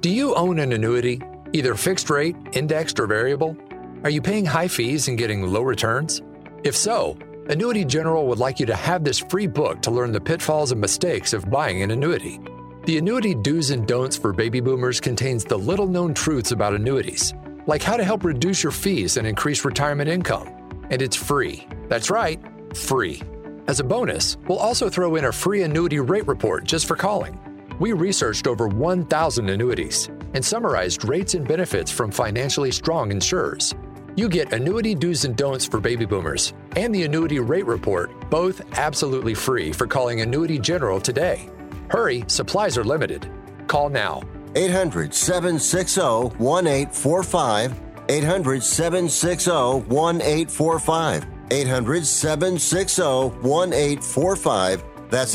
Do you own an annuity, either fixed rate, indexed, or variable? Are you paying high fees and getting low returns? If so, Annuity General would like you to have this free book to learn the pitfalls and mistakes of buying an annuity. The Annuity Do's and Don'ts for Baby Boomers contains the little-known truths about annuities, like how to help reduce your fees and increase retirement income. And it's free. That's right, free. As a bonus, we'll also throw in a free annuity rate report just for calling. We researched over 1,000 annuities and summarized rates and benefits from financially strong insurers. You get Annuity Do's and Don'ts for Baby Boomers and the Annuity Rate Report, both absolutely free for calling Annuity General today. Hurry, supplies are limited. Call now. 800-760-1845. 800-760-1845. 800-760-1845. That's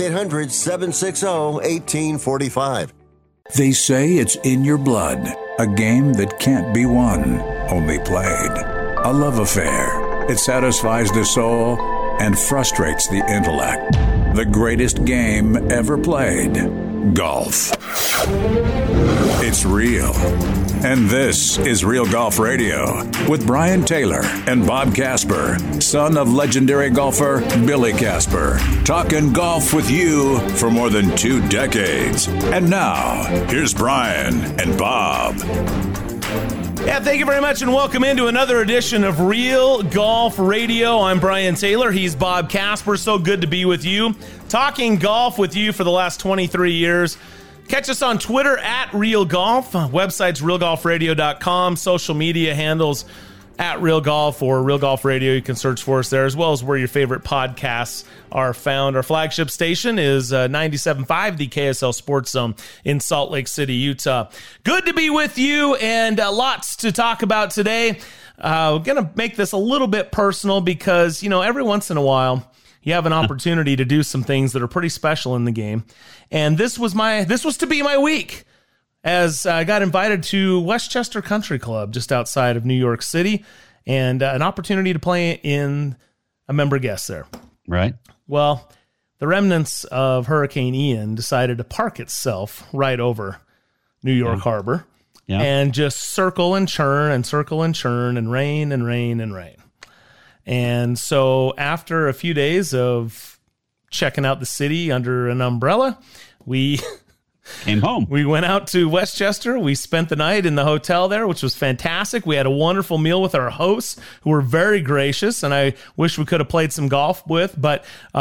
800-760-1845. They say it's in your blood. A game that can't be won, only played. A love affair. It satisfies the soul and frustrates the intellect. The greatest game ever played. Golf. It's real. And this is Real Golf Radio with Brian Taylor and Bob Casper, son of legendary golfer Billy Casper. Talking golf with you for more than 2 decades. And now, here's Brian and Bob. Yeah, thank you very much and welcome into another edition of Real Golf Radio. I'm Brian Taylor. He's Bob Casper. So good to be with you. Talking golf with you for the last 23 years. Catch us on Twitter at Real Golf. Website's realgolfradio.com. Social media handles at Real Golf or Real Golf Radio. You can search for us there, as well as where your favorite podcasts are found. Our flagship station is 97.5, the KSL Sports Zone in Salt Lake City, Utah. Good to be with you, and lots to talk about today. We're going to make this a little bit personal because, you know, every once in a while, you have an opportunity to do some things that are pretty special in the game. And this was to be my week, as I got invited to Westchester Country Club just outside of New York City, and an opportunity to play in a member guest there. Right. Well, the remnants of Hurricane Ian decided to park itself right over New York Harbor and just circle and churn and rain and rain and rain. And so after a few days of checking out the city under an umbrella, we came home. We went out to Westchester. We spent the night in the hotel there, which was fantastic. We had a wonderful meal with our hosts, who were very gracious, and I wish we could have played some golf with. But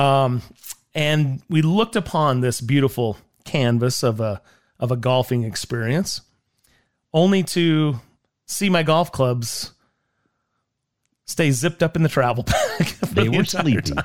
and we looked upon this beautiful canvas of a golfing experience, only to see my golf clubs stay zipped up in the travel bag. They were sleeping.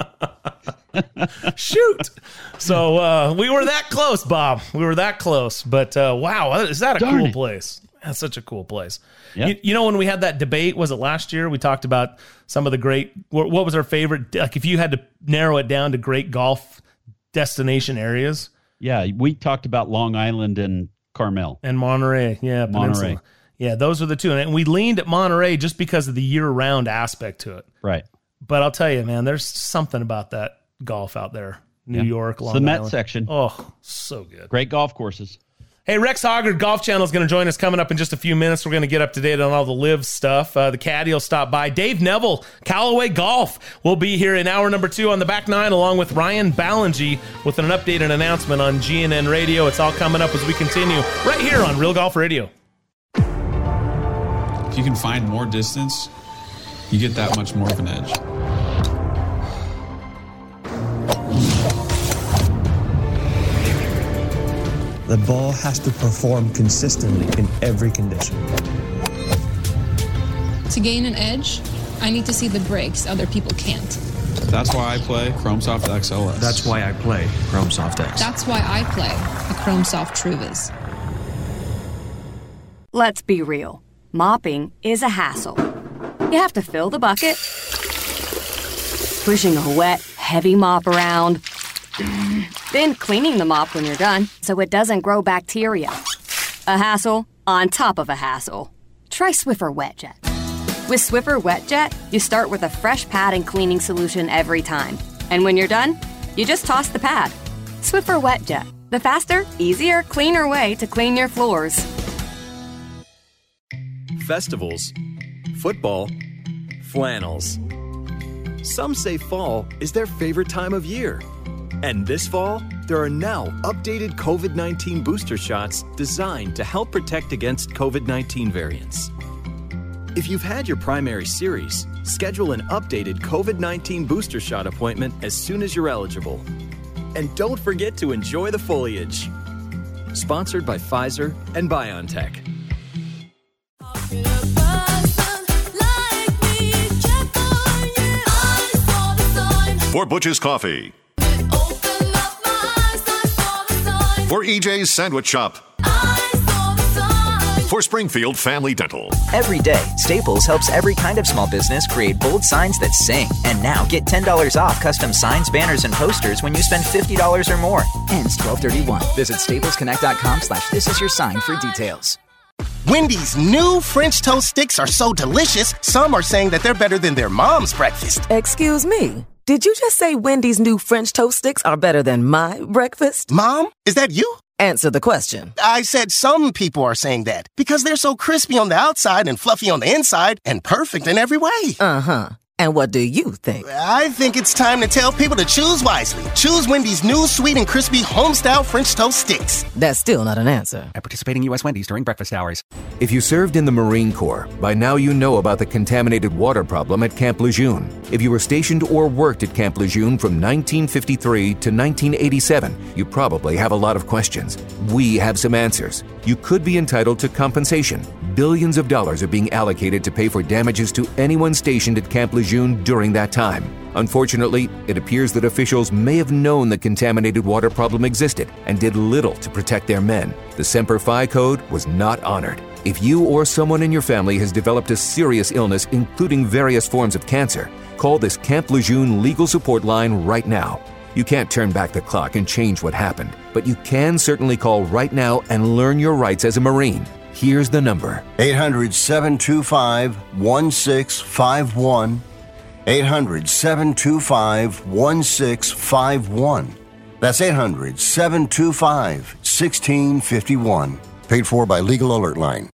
Shoot. So we were that close, Bob. We were that close. But wow, is that a cool place? That's such a cool place. Yep. You know, when we had that debate, was it last year? We talked about some of the great, what was our favorite, like if you had to narrow it down to great golf destination areas. Yeah, we talked about Long Island and Carmel. And Monterey. Yeah, Peninsula. Monterey. Yeah, those are the two. And we leaned at Monterey just because of the year-round aspect to it. Right. But I'll tell you, man, there's something about that golf out there. New York, Long Island. The Met section. Oh, so good. Great golf courses. Hey, Rex Hoggard, Golf Channel, is going to join us coming up in just a few minutes. We're going to get up to date on all the live stuff. The caddy will stop by. Dave Neville, Callaway Golf, will be here in hour number 2 on the back nine, along with Ryan Ballingy with an updated announcement on GNN Radio. It's all coming up as we continue right here on Real Golf Radio. If you can find more distance, you get that much more of an edge. The ball has to perform consistently in every condition. To gain an edge, I need to see the breaks other people can't. That's why I play ChromeSoft XLS. That's why I play ChromeSoft X. That's why I play the ChromeSoft TruViz. Let's be real. Mopping is a hassle. You have to fill the bucket, pushing a wet, heavy mop around, then cleaning the mop when you're done so it doesn't grow bacteria. A hassle on top of a hassle. Try Swiffer WetJet. With Swiffer WetJet, you start with a fresh pad and cleaning solution every time. And when you're done, you just toss the pad. Swiffer WetJet, the faster, easier, cleaner way to clean your floors. festivals, football, flannels. Some say fall is their favorite time of year. And this fall, there are now updated COVID-19 booster shots designed to help protect against COVID-19 variants. If you've had your primary series, schedule an updated COVID-19 booster shot appointment as soon as you're eligible. And don't forget to enjoy the foliage. Sponsored by Pfizer and BioNTech. For Butch's Coffee. For EJ's Sandwich Shop. For Springfield Family Dental. Every day, Staples helps every kind of small business create bold signs that sing. And now get $10 off custom signs, banners, and posters when you spend $50 or more. Ends 12/31. Visit staplesconnect.com/thisisyoursign for details. Wendy's new French toast sticks are so delicious, some are saying that they're better than their mom's breakfast. Excuse me. Did you just say Wendy's new French toast sticks are better than my breakfast? Mom, is that you? Answer the question. I said some people are saying that because they're so crispy on the outside and fluffy on the inside and perfect in every way. Uh-huh. And what do you think? I think it's time to tell people to choose wisely. Choose Wendy's new sweet and crispy home-style French toast sticks. That's still not an answer. At participating U.S. Wendy's during breakfast hours. If you served in the Marine Corps, by now you know about the contaminated water problem at Camp Lejeune. If you were stationed or worked at Camp Lejeune from 1953 to 1987, you probably have a lot of questions. We have some answers. You could be entitled to compensation. Billions of dollars are being allocated to pay for damages to anyone stationed at Camp Lejeune during that time. Unfortunately, it appears that officials may have known the contaminated water problem existed and did little to protect their men. The Semper Fi code was not honored. If you or someone in your family has developed a serious illness, including various forms of cancer, call this Camp Lejeune legal support line right now. You can't turn back the clock and change what happened, but you can certainly call right now and learn your rights as a Marine. Here's the number. 800-725-1651. 800-725-1651. That's 800-725-1651. Paid for by Legal Alert Line.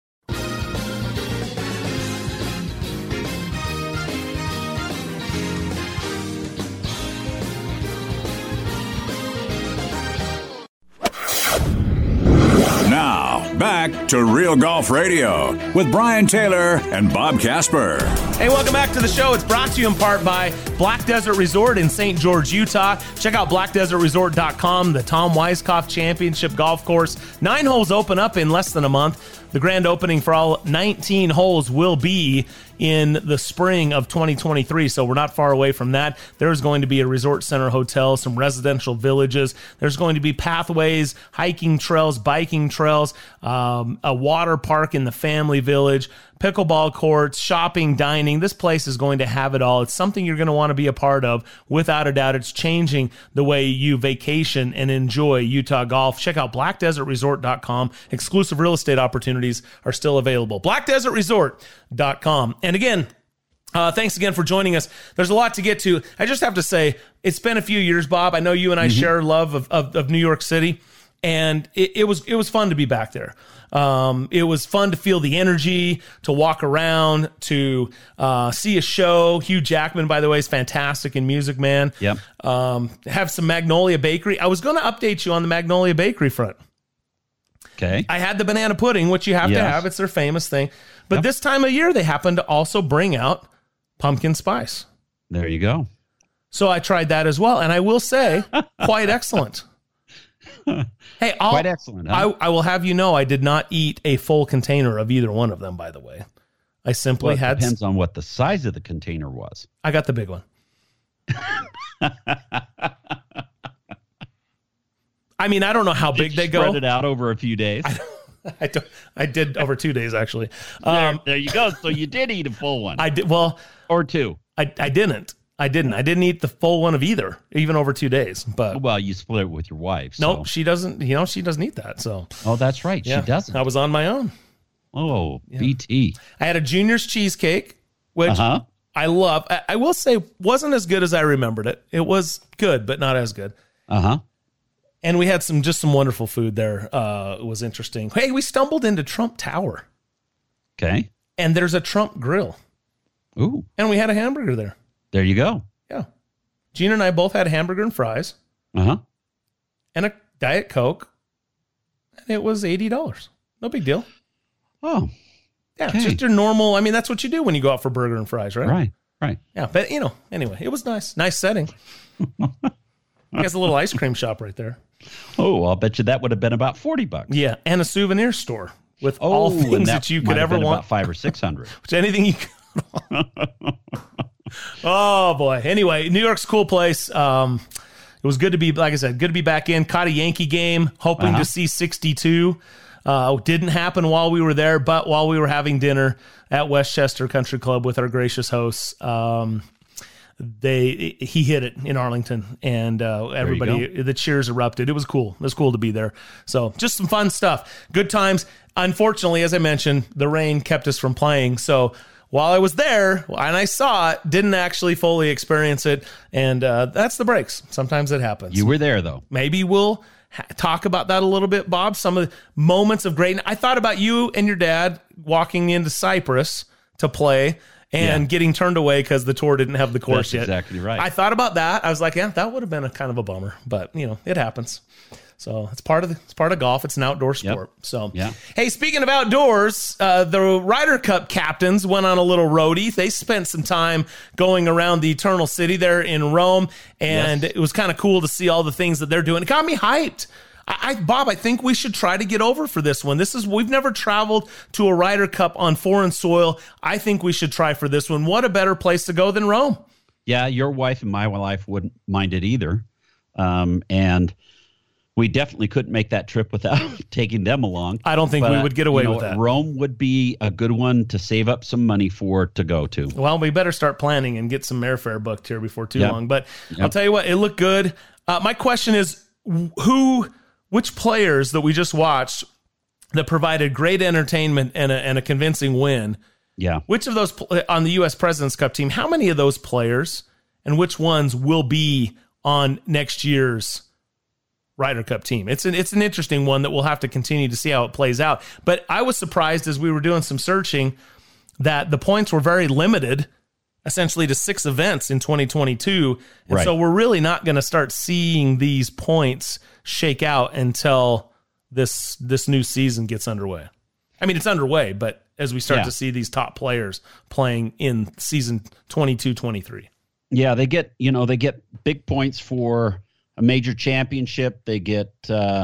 Now, back to Real Golf Radio with Brian Taylor and Bob Casper. Hey, welcome back to the show. It's brought to you in part by Black Desert Resort in St. George, Utah. Check out blackdesertresort.com, the Tom Weiskopf Championship Golf Course. 9 holes open up in less than a month. The grand opening for all 19 holes will be in the spring of 2023, so we're not far away from that. There's going to be a resort center hotel, some residential villages. There's going to be pathways, hiking trails, biking trails, a water park in the family village, pickleball courts, shopping, dining. This place is going to have it all. It's something you're going to want to be a part of. Without a doubt, it's changing the way you vacation and enjoy Utah golf. Check out blackdesertresort.com. Exclusive real estate opportunities are still available. blackdesertresort.com. And again, thanks again for joining us. There's a lot to get to. I just have to say, it's been a few years, Bob. I know you and I share love of New York City, and it was fun to be back there. It was fun to feel the energy, to walk around, to see a show. Hugh Jackman, by the way, is fantastic in music, man. Yep. Have some Magnolia Bakery. I was going to update you on the Magnolia Bakery front. Okay. I had the banana pudding, which you have to have. It's their famous thing. But this time of year, they happen to also bring out pumpkin spice. There you go. So I tried that as well. And I will say, quite excellent. Hey, quite excellent. Huh? I will have you know, I did not eat a full container of either one of them, by the way. I simply had... Depends on what the size of the container was. I got the big one. I mean, I don't know how big they go. Spread it out over a few days. I did over 2 days, actually. There you go. So you did eat a full one. I did. Well, or two. I didn't. I didn't eat the full one of either, even over 2 days. But well, you split it with your wife. So. Nope, she doesn't. She doesn't eat that. So. Oh, that's right. Yeah, she doesn't. I was on my own. Oh, yeah. BT. I had a Junior's cheesecake, which I love. I will say wasn't as good as I remembered it. It was good, but not as good. And we had some wonderful food there. It was interesting. Hey, we stumbled into Trump Tower. Okay. and there's a Trump grill. Ooh. And we had a hamburger there. There you go. Yeah. Gina and I both had a hamburger and fries. Uh-huh. And a Diet Coke. And it was $80. No big deal. Oh. Yeah, okay. Just your normal, I mean, that's what you do when you go out for burger and fries, right? Right. Yeah, but, anyway, it was nice. Nice setting. There's a little ice cream shop right there. Oh, I'll bet you that would have been about $40. Yeah, and a souvenir store with all things that you could ever want. About $500 or $600. Which anything you could. Oh boy. Anyway, New York's a cool place. It was good to be, like I said, good to be back in. Caught a Yankee game, hoping to see 62. Didn't happen while we were there, but while we were having dinner at Westchester Country Club with our gracious hosts, he hit it in Arlington, and everybody, the cheers erupted. It was cool. It was cool to be there. So just some fun stuff. Good times. Unfortunately, as I mentioned, the rain kept us from playing. So while I was there and I saw it, didn't actually fully experience it. And that's the breaks. Sometimes it happens. You were there, though. Maybe we'll talk about that a little bit, Bob. Some of the moments of greatness. I thought about you and your dad walking into Cypress to play and getting turned away because the tour didn't have the course yet. Exactly right. I thought about that. I was like, yeah, that would have been a kind of a bummer, but it happens. So it's part of golf. It's an outdoor sport. Yep. So, Hey, speaking of outdoors, the Ryder Cup captains went on a little roadie. They spent some time going around the Eternal City there in Rome, and it was kind of cool to see all the things that they're doing. It got me hyped. Bob, I think we should try to get over for this one. We've never traveled to a Ryder Cup on foreign soil. I think we should try for this one. What a better place to go than Rome? Yeah, your wife and my wife wouldn't mind it either. And we definitely couldn't make that trip without taking them along. I don't think we would get away with that. Rome would be a good one to save up some money to go to. Well, we better start planning and get some airfare booked here before too long. But I'll tell you what, it looked good. My question is, which players that we just watched that provided great entertainment and a convincing win? Yeah. Which of those on the U.S. President's Cup team, how many of those players and which ones will be on next year's Ryder Cup team? It's an interesting one that we'll have to continue to see how it plays out. But I was surprised as we were doing some searching that the points were very limited, essentially to 6 events in 2022. And so we're really not going to start seeing these points shake out until this new season gets underway. I mean, it's underway, but as we start to see these top players playing in season 22-23. Yeah, they get big points for a major championship. They get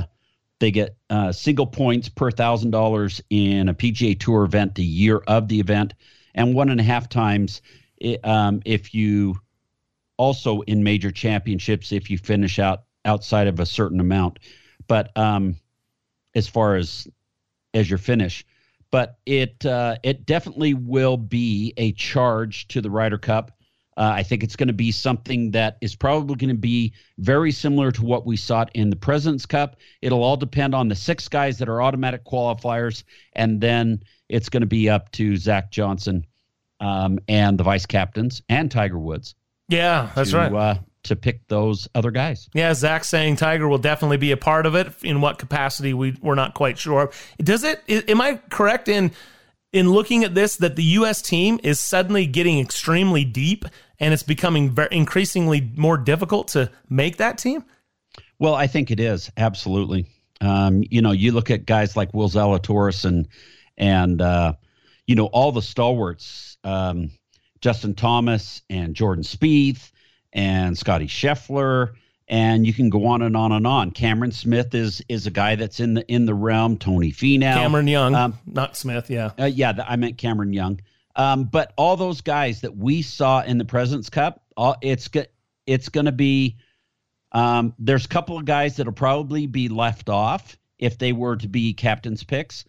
single points per $1,000 in a PGA Tour event the year of the event, and 1.5 times if you also in major championships if you finish outside of a certain amount. But as far as your finish, but it definitely will be a charge to the Ryder Cup. I think it's going to be something that is probably going to be very similar to what we saw in the President's Cup. It'll all depend on the 6 guys that are automatic qualifiers, and then it's going to be up to Zach Johnson and the vice captains and Tiger Woods. Yeah, that's right. To pick those other guys. Yeah, Zach's saying Tiger will definitely be a part of it. In what capacity, we're not quite sure. Am I correct in looking at this that the U.S. team is suddenly getting extremely deep and it's becoming increasingly more difficult to make that team? Well, I think it is, absolutely. You look at guys like Will Zalatoris and all the stalwarts, Justin Thomas and Jordan Spieth and Scotty Scheffler, and you can go on and on and on. Cameron Smith is a guy that's in the realm. Tony Finau, Cameron Young, not Smith. Yeah, I meant Cameron Young. But all those guys that we saw in the President's Cup, it's going to be. There's a couple of guys that'll probably be left off if they were to be captain's picks.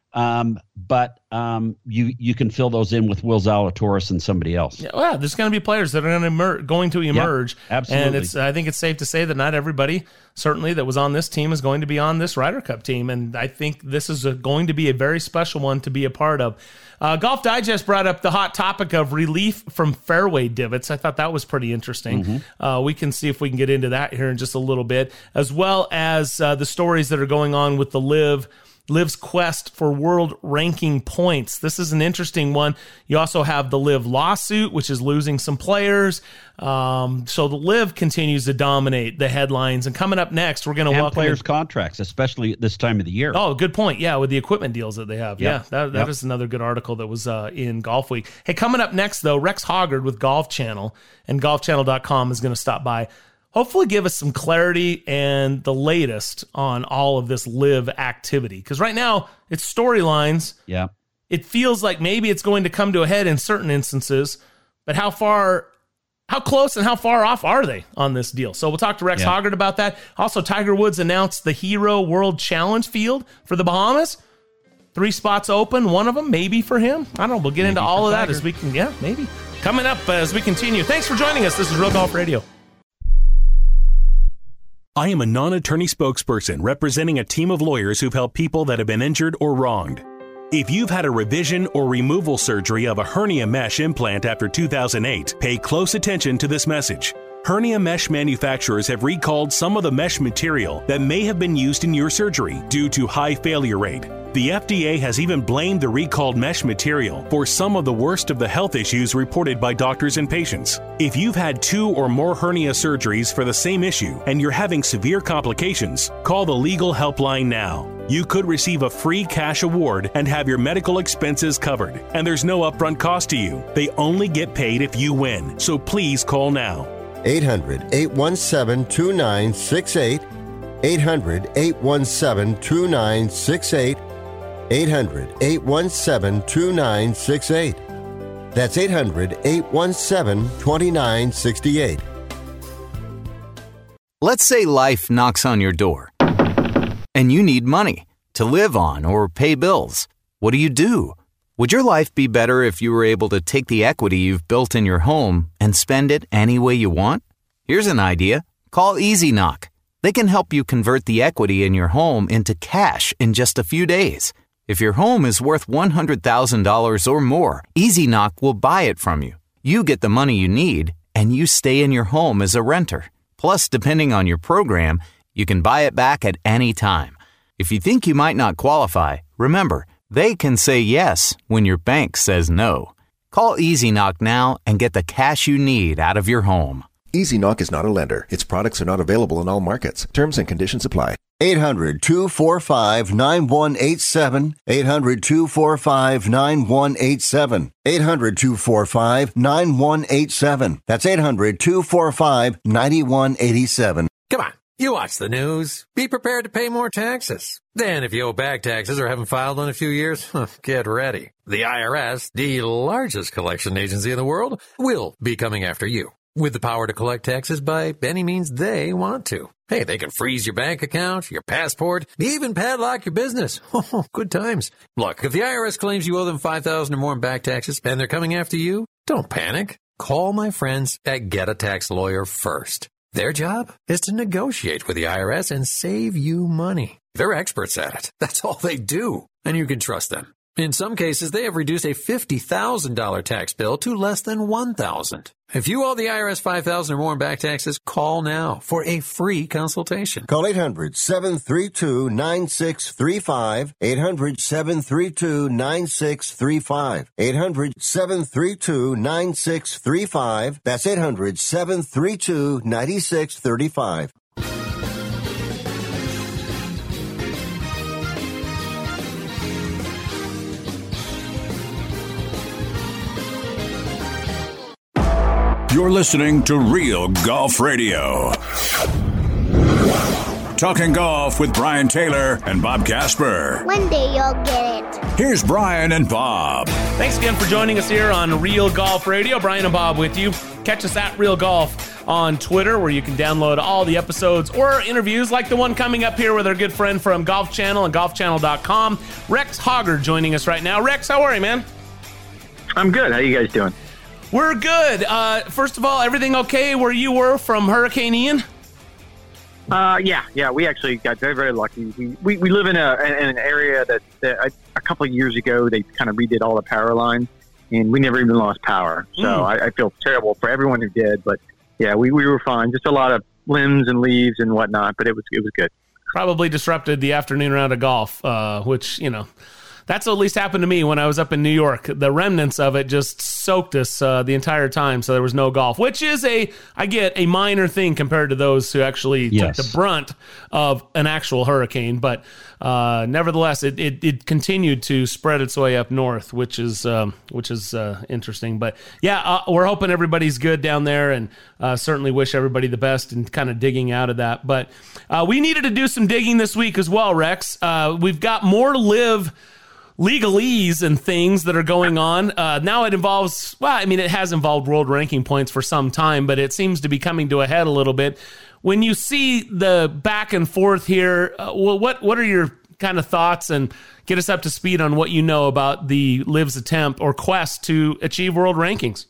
But you can fill those in with Will Zalatoris and somebody else. Yeah, well, there's going to be players that are going to emerge. Yep, absolutely. And I think it's safe to say that not everybody, certainly that was on this team, is going to be on this Ryder Cup team. And I think this is going to be a very special one to be a part of. Golf Digest brought up the hot topic of relief from fairway divots. I thought that was pretty interesting. Mm-hmm. We can see if we can get into that here in just a little bit, as well as the stories that are going on with the LIV LIV's quest for world ranking points. This is an interesting one. You also have the LIV lawsuit, which is losing some players. So the LIV continues to dominate the headlines. And coming up next, we're going to welcome players' contracts, especially at this time of the year. Oh, good point. Yeah, with the equipment deals that they have. Yep. Yeah, that is another good article that was in Golf Week. Hey, coming up next, though, Rex Hoggard with Golf Channel and golfchannel.com is going to stop by. Hopefully give us some clarity and the latest on all of this LIV activity. Because right now, it's storylines. Yeah. It feels like maybe it's going to come to a head in certain instances, but how close and how far off are they on this deal? So we'll talk to Rex Hoggard about that. Also, Tiger Woods announced the Hero World Challenge field for the Bahamas. 3 spots open, one of them maybe for him. I don't know. We'll get into all of that as we can. Yeah, maybe. Coming up as we continue. Thanks for joining us. This is Real Golf Radio. I am a non-attorney spokesperson representing a team of lawyers who've helped people that have been injured or wronged. If you've had a revision or removal surgery of a hernia mesh implant after 2008, pay close attention to this message. Hernia mesh manufacturers have recalled some of the mesh material that may have been used in your surgery due to high failure rate. The FDA has even blamed the recalled mesh material for some of the worst of the health issues reported by doctors and patients. If you've had 2 or more hernia surgeries for the same issue and you're having severe complications, call the legal helpline now. You could receive a free cash award and have your medical expenses covered. And there's no upfront cost to you. They only get paid if you win. So please call now. 800-817-2968. 800-817-2968. 800-817-2968. That's 800-817-2968. Let's say life knocks on your door and you need money to live on or pay bills. What do? Would your life be better if you were able to take the equity you've built in your home and spend it any way you want? Here's an idea. Call Easy Knock. They can help you convert the equity in your home into cash in just a few days. If your home is worth $100,000 or more, Easy Knock will buy it from you. You get the money you need, and you stay in your home as a renter. Plus, depending on your program, you can buy it back at any time. If you think you might not qualify, remember, they can say yes when your bank says no. Call Easy Knock now and get the cash you need out of your home. Easy Knock is not a lender. Its products are not available in all markets. Terms and conditions apply. 800-245-9187. 800-245-9187. 800-245-9187. That's 800-245-9187. Come on. You watch the news. Be prepared to pay more taxes. Then if you owe back taxes or haven't filed in a few years, get ready. The IRS, the largest collection agency in the world, will be coming after you with the power to collect taxes by any means they want to. Hey, they can freeze your bank account, your passport, even padlock your business. Oh, good times. Look, if the IRS claims you owe them $5,000 or more in back taxes and they're coming after you, don't panic. Call my friends at Get a Tax Lawyer first. Their job is to negotiate with the IRS and save you money. They're experts at it. That's all they do. And you can trust them. In some cases, they have reduced a $50,000 tax bill to less than $1,000. If you owe the IRS $5,000 or more in back taxes, call now for a free consultation. Call 800-732-9635. 800-732-9635. 800-732-9635. That's 800-732-9635. You're listening to Real Golf Radio. Talking golf with Brian Taylor and Bob Casper. One day you'll get it. Here's Brian and Bob. Thanks again for joining us here on Real Golf Radio. Brian and Bob with you. Catch us at Real Golf on Twitter, where you can download all the episodes or interviews like the one coming up here with our good friend from Golf Channel and golfchannel.com, Rex Hoggard, joining us right now. Rex, how are you, man? I'm good. How you guys doing? We're good. First of all, everything okay where you were from Hurricane Ian? Yeah. We actually got very, very lucky. We live in an area that a couple of years ago they kind of redid all the power lines, and we never even lost power. So I feel terrible for everyone who did, but yeah, we were fine. Just a lot of limbs and leaves and whatnot, but it was good. probably disrupted the afternoon round of golf, which, that's what at least happened to me when I was up in New York. The remnants of it just soaked us the entire time, so there was no golf, which is a minor thing compared to those who actually took the brunt of an actual hurricane. But nevertheless, it continued to spread its way up north, which is interesting. But yeah, we're hoping everybody's good down there, and certainly wish everybody the best and kind of digging out of that. But we needed to do some digging this week as well, Rex. We've got more live legalese and things that are going on. Now it involves, it has involved world ranking points for some time, but it seems to be coming to a head a little bit. When you see the back and forth here, what are your kind of thoughts, and get us up to speed on what you know about the Liv's attempt or quest to achieve world rankings?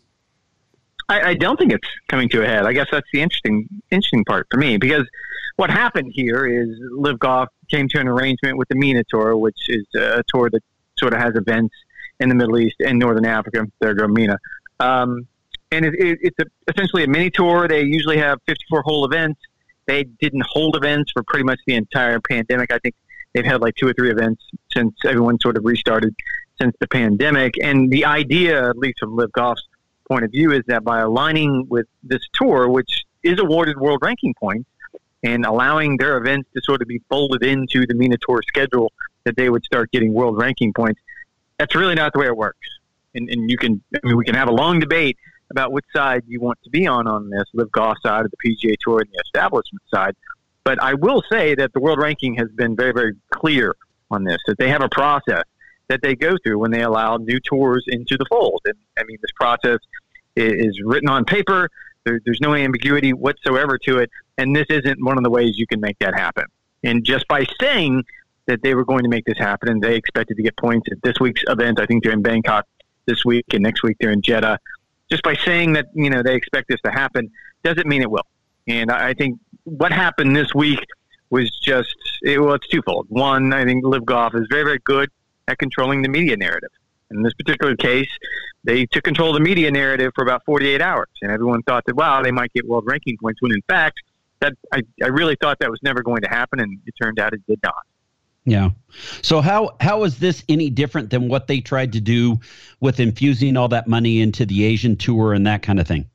I don't think it's coming to a head. I guess that's the interesting part for me, because what happened here is Liv Golf came to an arrangement with the MENA Tour, which is a tour that sort of has events in the Middle East and Northern Africa. There go MENA. And it's essentially a mini tour. They usually have 54-hole events. They didn't hold events for pretty much the entire pandemic. I think they've had like 2 or 3 events since everyone sort of restarted since the pandemic. And the idea, at least from Liv Golf's point of view, is that by aligning with this tour, which is awarded world ranking points, and allowing their events to sort of be folded into the MENA Tour schedule, that they would start getting world ranking points. That's really not the way it works. And we can have a long debate about which side you want to be on this, Liv Golf side of the PGA Tour and the establishment side. But I will say that the world ranking has been very, very clear on this, that they have a process that they go through when they allow new tours into the fold. And this process is written on paper. There's no ambiguity whatsoever to it. And this isn't one of the ways you can make that happen. And just by saying that they were going to make this happen, and they expected to get points at this week's event, I think they're in Bangkok this week, and next week they're in Jeddah. Just by saying that, they expect this to happen doesn't mean it will. And I think what happened this week was it's twofold. One, I think Liv Golf is very, very good at controlling the media narrative. In this particular case, they took control of the media narrative for about 48 hours, and everyone thought that, wow, they might get world ranking points, when in fact, that I really thought that was never going to happen, and it turned out it did not. Yeah. So how is this any different than what they tried to do with infusing all that money into the Asian Tour and that kind of thing?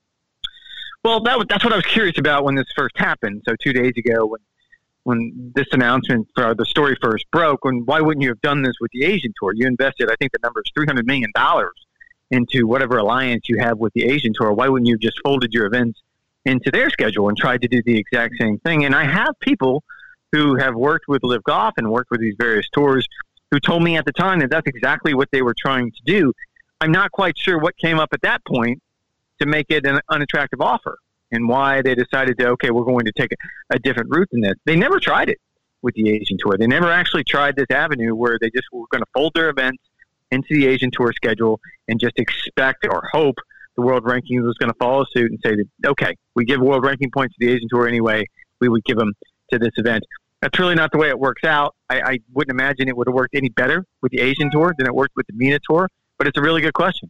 Well, that's what I was curious about when this first happened. So 2 days ago, when this announcement for the story first broke, why wouldn't you have done this with the Asian Tour? You invested, I think the number is $300 million into whatever alliance you have with the Asian Tour. Why wouldn't you have just folded your events into their schedule and tried to do the exact same thing? And I have people who have worked with Liv Golf and worked with these various tours who told me at the time that that's exactly what they were trying to do. I'm not quite sure what came up at that point to make it an unattractive offer, and why they decided to, okay, we're going to take a different route than this. They never tried it with the Asian Tour. They never actually tried this avenue where they just were going to fold their events into the Asian Tour schedule and just expect or hope the world ranking was going to follow suit and say that, okay, we give world ranking points to the Asian Tour anyway, we would give them to this event. That's really not the way it works out. I wouldn't imagine it would have worked any better with the Asian Tour than it worked with the MENA Tour, but it's a really good question.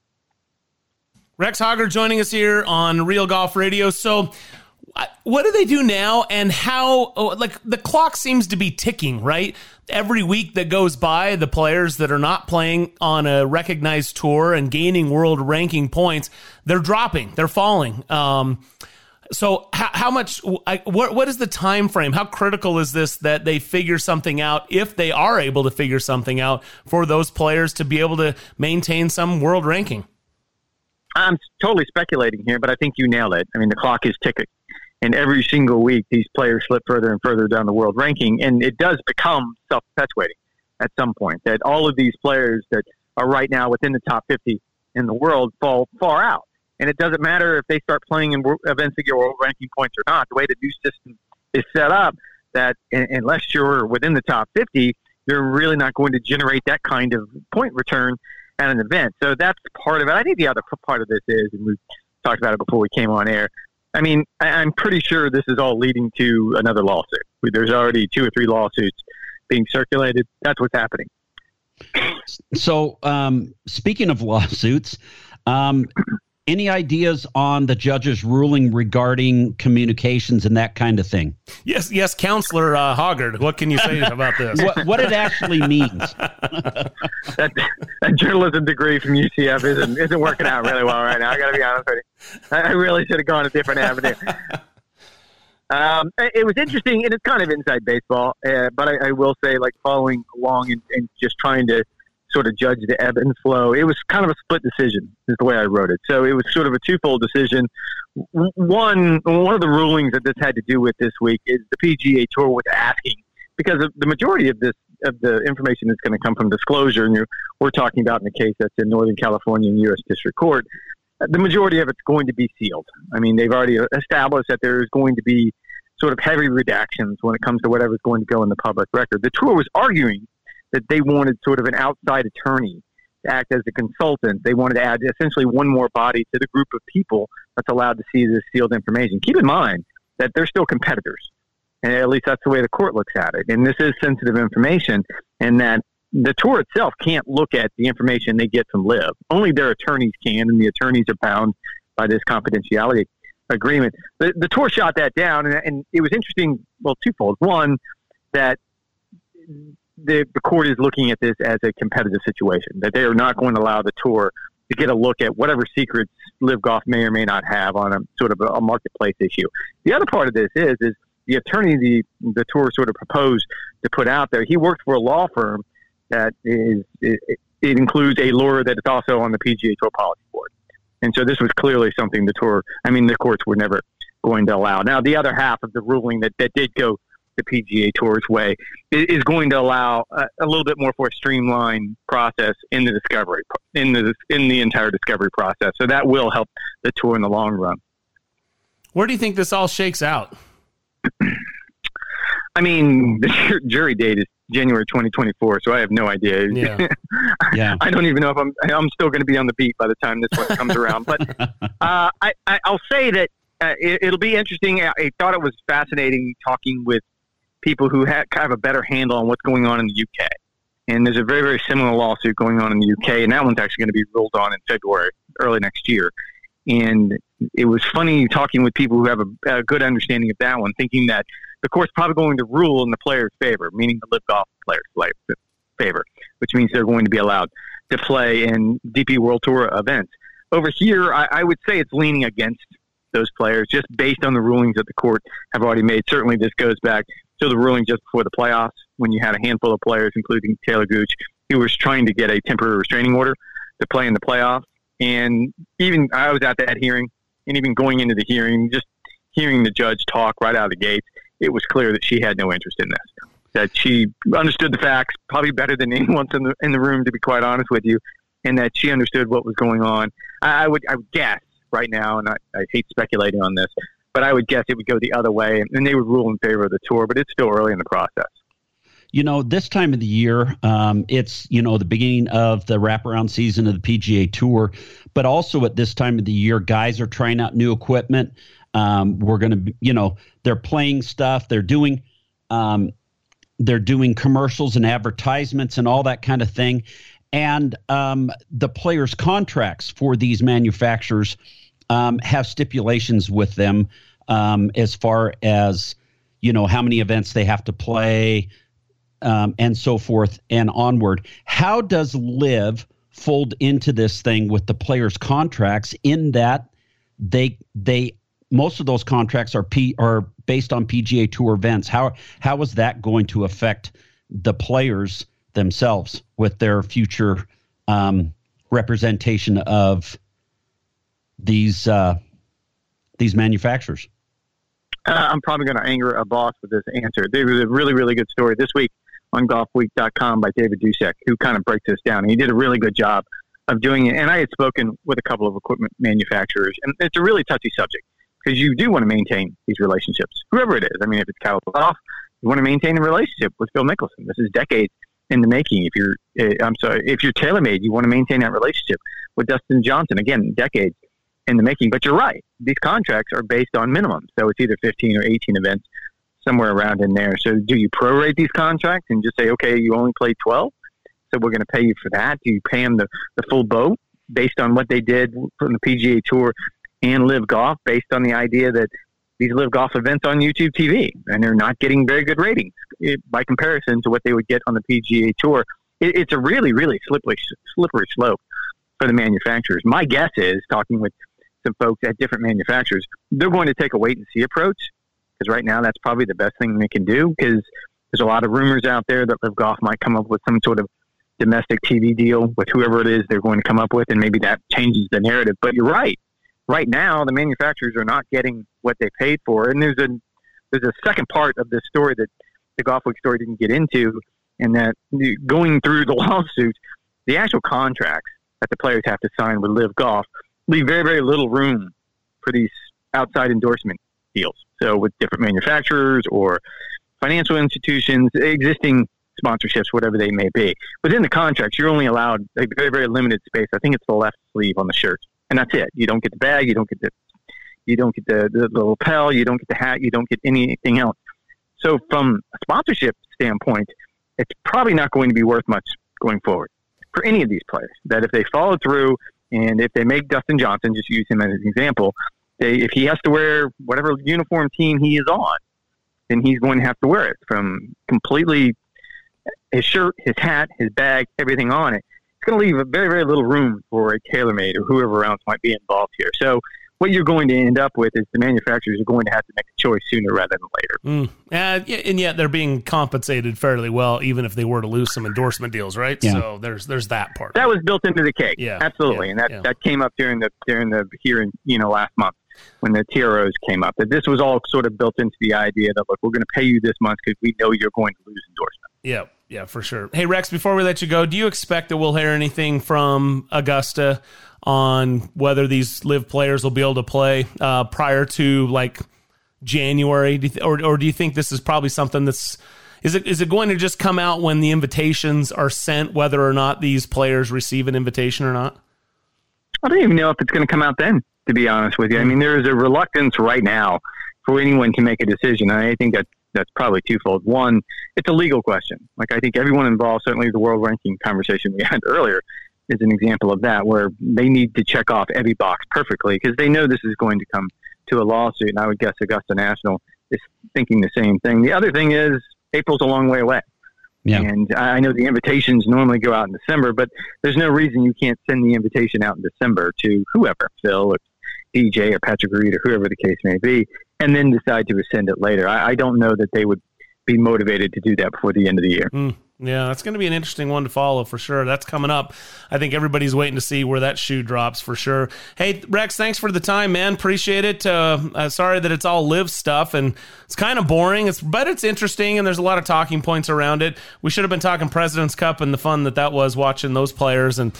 Rex Hogger joining us here on Real Golf Radio. So what do they do now, and how, the clock seems to be ticking, right? Every week that goes by, the players that are not playing on a recognized tour and gaining world ranking points, they're dropping, they're falling. So how much, what is the time frame? How critical is this that they figure something out, if they are able to figure something out, for those players to be able to maintain some world ranking? I'm totally speculating here, but I think you nailed it. The clock is ticking. And every single week, these players slip further and further down the world ranking. And it does become self-perpetuating at some point, that all of these players that are right now within the top 50 in the world fall far out. And it doesn't matter if they start playing in events that get world ranking points or not. The way the new system is set up, that unless you're within the top 50, you're really not going to generate that kind of point return at an event. So that's part of it. I think the other part of this is, and we've talked about it before we came on air, I'm pretty sure this is all leading to another lawsuit. There's already 2 or 3 lawsuits being circulated. That's what's happening. So speaking of lawsuits, Any ideas on the judge's ruling regarding communications and that kind of thing? Yes, Counselor Hoggard. What can you say about this? What it actually means? that journalism degree from UCF isn't working out really well right now. I got to be honest with you. I really should have gone a different avenue. It was interesting, and it's kind of inside baseball, but I will say, like, following along and just trying to sort of judge the ebb and flow, it was kind of a split decision is the way I wrote it. So it was sort of a twofold decision. One of the rulings that this had to do with this week is the PGA Tour was asking, because the majority of the information is going to come from disclosure, and we're talking about in the case that's in Northern California and U.S. District Court, the majority of it's going to be sealed. I mean, they've already established that there is going to be sort of heavy redactions when it comes to whatever's going to go in the public record. The tour was arguing that they wanted sort of an outside attorney to act as a consultant. They wanted to add essentially one more body to the group of people that's allowed to see this sealed information. Keep in mind that they're still competitors, and at least that's the way the court looks at it. And this is sensitive information, and that the tour itself can't look at the information they get from LIV. Only their attorneys can, and the attorneys are bound by this confidentiality agreement. The tour shot that down, and it was interesting, well, twofold. One, that the court is looking at this as a competitive situation, that they are not going to allow the tour to get a look at whatever secrets LIV Golf may or may not have on a sort of a marketplace issue. The other part of this is the attorney the tour sort of proposed to put out there. He worked for a law firm that it includes a lawyer that is also on the PGA Tour Policy Board. And so this was clearly something the courts were never going to allow. Now, the other half of the ruling that did go the PGA Tour's way is going to allow a little bit more for a streamlined process in the discovery, in the entire discovery process. So that will help the tour in the long run. Where do you think this all shakes out? I mean, the jury date is January 2024, so I have no idea. Yeah. I don't even know if I'm still going to be on the beat by the time this one comes around. But I'll say that it'll be interesting. I thought it was fascinating talking with people who have kind of a better handle on what's going on in the UK. And there's a very, very similar lawsuit going on in the UK, and that one's actually going to be ruled on in February, early next year. And it was funny talking with people who have a good understanding of that one, thinking that the court's probably going to rule in the player's favor, meaning the LIV Golf player's favor, which means they're going to be allowed to play in DP World Tour events. Over here, I would say it's leaning against those players just based on the rulings that the court have already made. Certainly this goes back to the ruling just before the playoffs when you had a handful of players, including Taylor Gooch, who was trying to get a temporary restraining order to play in the playoffs. And even I was at that hearing, and even going into the hearing, just hearing the judge talk right out of the gates, it was clear that she had no interest in this, that she understood the facts probably better than anyone in the room, to be quite honest with you, and that she understood what was going on. I would guess right now, and I hate speculating on this, but I would guess it would go the other way, and they would rule in favor of the tour, but it's still early in the process. You know, this time of the year, it's, the beginning of the wraparound season of the PGA Tour, but also at this time of the year, guys are trying out new equipment. We're going to, they're playing stuff, they're doing commercials and advertisements and all that kind of thing. And the players' contracts for these manufacturers have stipulations with them as far as, how many events they have to play and so forth and onward. How does LIV fold into this thing with the players' contracts in that they most of those contracts are based on PGA Tour events? How is that going to affect the players themselves with their future representation of these manufacturers? I'm probably going to anger a boss with this answer. There was a really, really good story this week on golfweek.com by David Dusek, who kind of breaks this down. He did a really good job of doing it. And I had spoken with a couple of equipment manufacturers, and it's a really touchy subject because you do want to maintain these relationships, whoever it is. I mean, if it's Cal Goff, you want to maintain a relationship with Phil Mickelson. This is decades in the making. If you're TaylorMade, you want to maintain that relationship with Dustin Johnson. Again, decades in the making. But you're right. These contracts are based on minimums. So it's either 15 or 18 events, somewhere around in there. So do you prorate these contracts and just say, okay, you only played 12, so we're going to pay you for that? Do you pay them the full boat based on what they did from the PGA Tour and Live Golf, based on the idea that these Live Golf events on YouTube TV, and they're not getting very good ratings by comparison to what they would get on the PGA Tour. It's a really, really slippery slope for the manufacturers. My guess is, talking with some folks at different manufacturers, they're going to take a wait-and-see approach, because right now that's probably the best thing they can do, because there's a lot of rumors out there that Live Golf might come up with some sort of domestic TV deal with whoever it is they're going to come up with, and maybe that changes the narrative. But you're right. Right now, the manufacturers are not getting what they paid for. And there's a second part of this story that the Golf Week story didn't get into, and that going through the lawsuit, the actual contracts that the players have to sign with Live Golf leave very, very little room for these outside endorsement deals. So with different manufacturers or financial institutions, existing sponsorships, whatever they may be. Within the contracts, you're only allowed a very, very limited space. I think it's the left sleeve on the shirt, and that's it. You don't get the bag, you don't get the lapel, you don't get the hat, you don't get anything else. So from a sponsorship standpoint, it's probably not going to be worth much going forward for any of these players. That if they follow through, and if they make Dustin Johnson, just use him as an example, if he has to wear whatever uniform team he is on, then he's going to have to wear it, from completely his shirt, his hat, his bag, everything on it. It's going to leave a very, very little room for a TaylorMade or whoever else might be involved here. So what you're going to end up with is the manufacturers are going to have to make a choice sooner rather than later. And yet they're being compensated fairly well, even if they were to lose some endorsement deals, right? Yeah. So there's that part. That was built into the cake. Yeah, absolutely. Yeah, and that came up during the hearing, last month when the TROs came up. That this was all sort of built into the idea that, look, we're going to pay you this month because we know you're going to lose endorsement. Yeah, for sure. Hey, Rex, before we let you go, do you expect that we'll hear anything from Augusta on whether these Live players will be able to play prior to like January? Or do you think this is probably something is it going to just come out when the invitations are sent, whether or not these players receive an invitation or not? I don't even know if it's going to come out then, to be honest with you. I mean, there is a reluctance right now for anyone to make a decision. And I think that's probably twofold. One, it's a legal question. Like, I think everyone involved, certainly the world ranking conversation we had earlier, is an example of that, where they need to check off every box perfectly because they know this is going to come to a lawsuit. And I would guess Augusta National is thinking the same thing. The other thing is April's a long way away. Yeah. And I know the invitations normally go out in December, but there's no reason you can't send the invitation out in December to whoever, Phil or DJ or Patrick Reed or whoever the case may be, and then decide to rescind it later. I don't know that they would be motivated to do that before the end of the year. Yeah, that's going to be an interesting one to follow for sure. That's coming up. I think everybody's waiting to see where that shoe drops for sure. Hey, Rex, thanks for the time, man. Appreciate it. Sorry that it's all Live stuff, and it's kind of boring, but it's interesting, and there's a lot of talking points around it. We should have been talking President's Cup and the fun that was watching those players and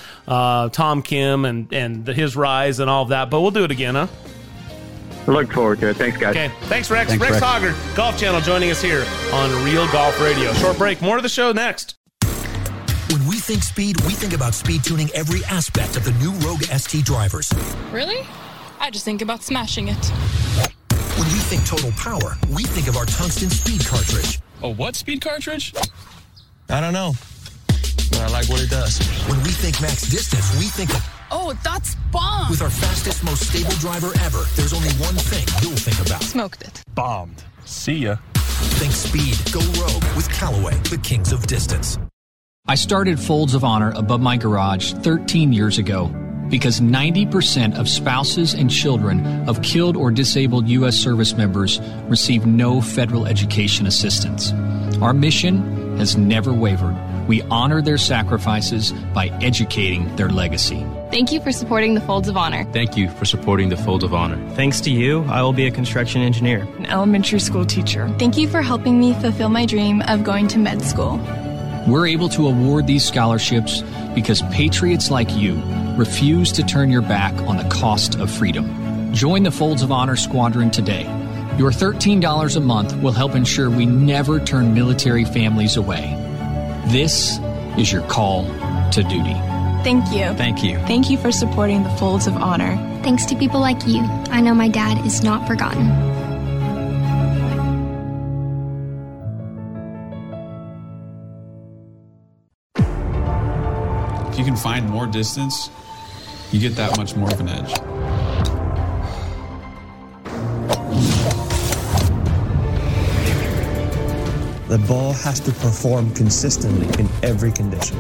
Tom Kim and his rise and all of that, but we'll do it again, huh? Look forward to it. Thanks, guys. Okay. Thanks, Rex. Rex Hoggard, Golf Channel, joining us here on Real Golf Radio. Short break. More of the show next. When we think speed, we think about speed tuning every aspect of the new Rogue ST drivers. Really? I just think about smashing it. When we think total power, we think of our tungsten speed cartridge. A what speed cartridge? I don't know, but I like what it does. When we think max distance, we think of... Oh, that's bomb! With our fastest, most stable driver ever, there's only one thing you'll think about. Smoked it. Bombed. See ya. Think speed. Go Rogue with Callaway, the kings of distance. I started Folds of Honor above my garage 13 years ago because 90% of spouses and children of killed or disabled U.S. service members receive no federal education assistance. Our mission has never wavered. We honor their sacrifices by educating their legacy. Thank you for supporting the Folds of Honor. Thank you for supporting the Folds of Honor. Thanks to you, I will be a construction engineer, an elementary school teacher. Thank you for helping me fulfill my dream of going to med school. We're able to award these scholarships because patriots like you refuse to turn your back on the cost of freedom. Join the Folds of Honor Squadron today. Your $13 a month will help ensure we never turn military families away. This is your call to duty. Thank you. Thank you. Thank you for supporting the Folds of Honor. Thanks to people like you, I know my dad is not forgotten. If you can find more distance, you get that much more of an edge. The ball has to perform consistently in every condition.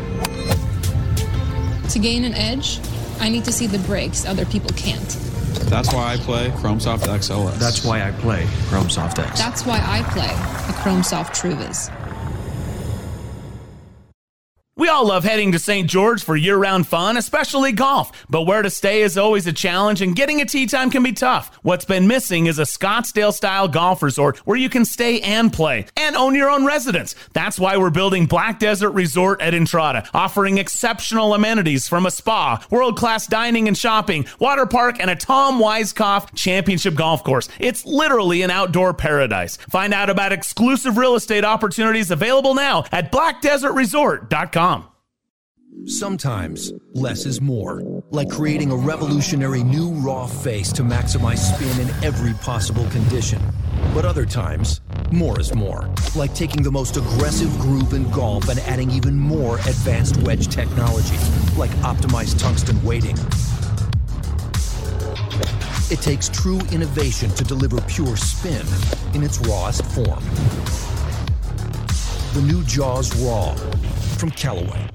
To gain an edge, I need to see the breaks other people can't. That's why I play ChromeSoft XLS. That's why I play ChromeSoft X. That's why I play the ChromeSoft TrueViz. We all love heading to St. George for year-round fun, especially golf. But where to stay is always a challenge, and getting a tee time can be tough. What's been missing is a Scottsdale-style golf resort where you can stay and play, and own your own residence. That's why we're building Black Desert Resort at Entrada, offering exceptional amenities from a spa, world-class dining and shopping, water park, and a Tom Weiskopf championship golf course. It's literally an outdoor paradise. Find out about exclusive real estate opportunities available now at blackdesertresort.com. Sometimes less is more, like creating a revolutionary new raw face to maximize spin in every possible condition. But other times, more is more, like taking the most aggressive groove in golf and adding even more advanced wedge technology, like optimized tungsten weighting. It takes true innovation to deliver pure spin in its rawest form. The new Jaws Raw from Callaway.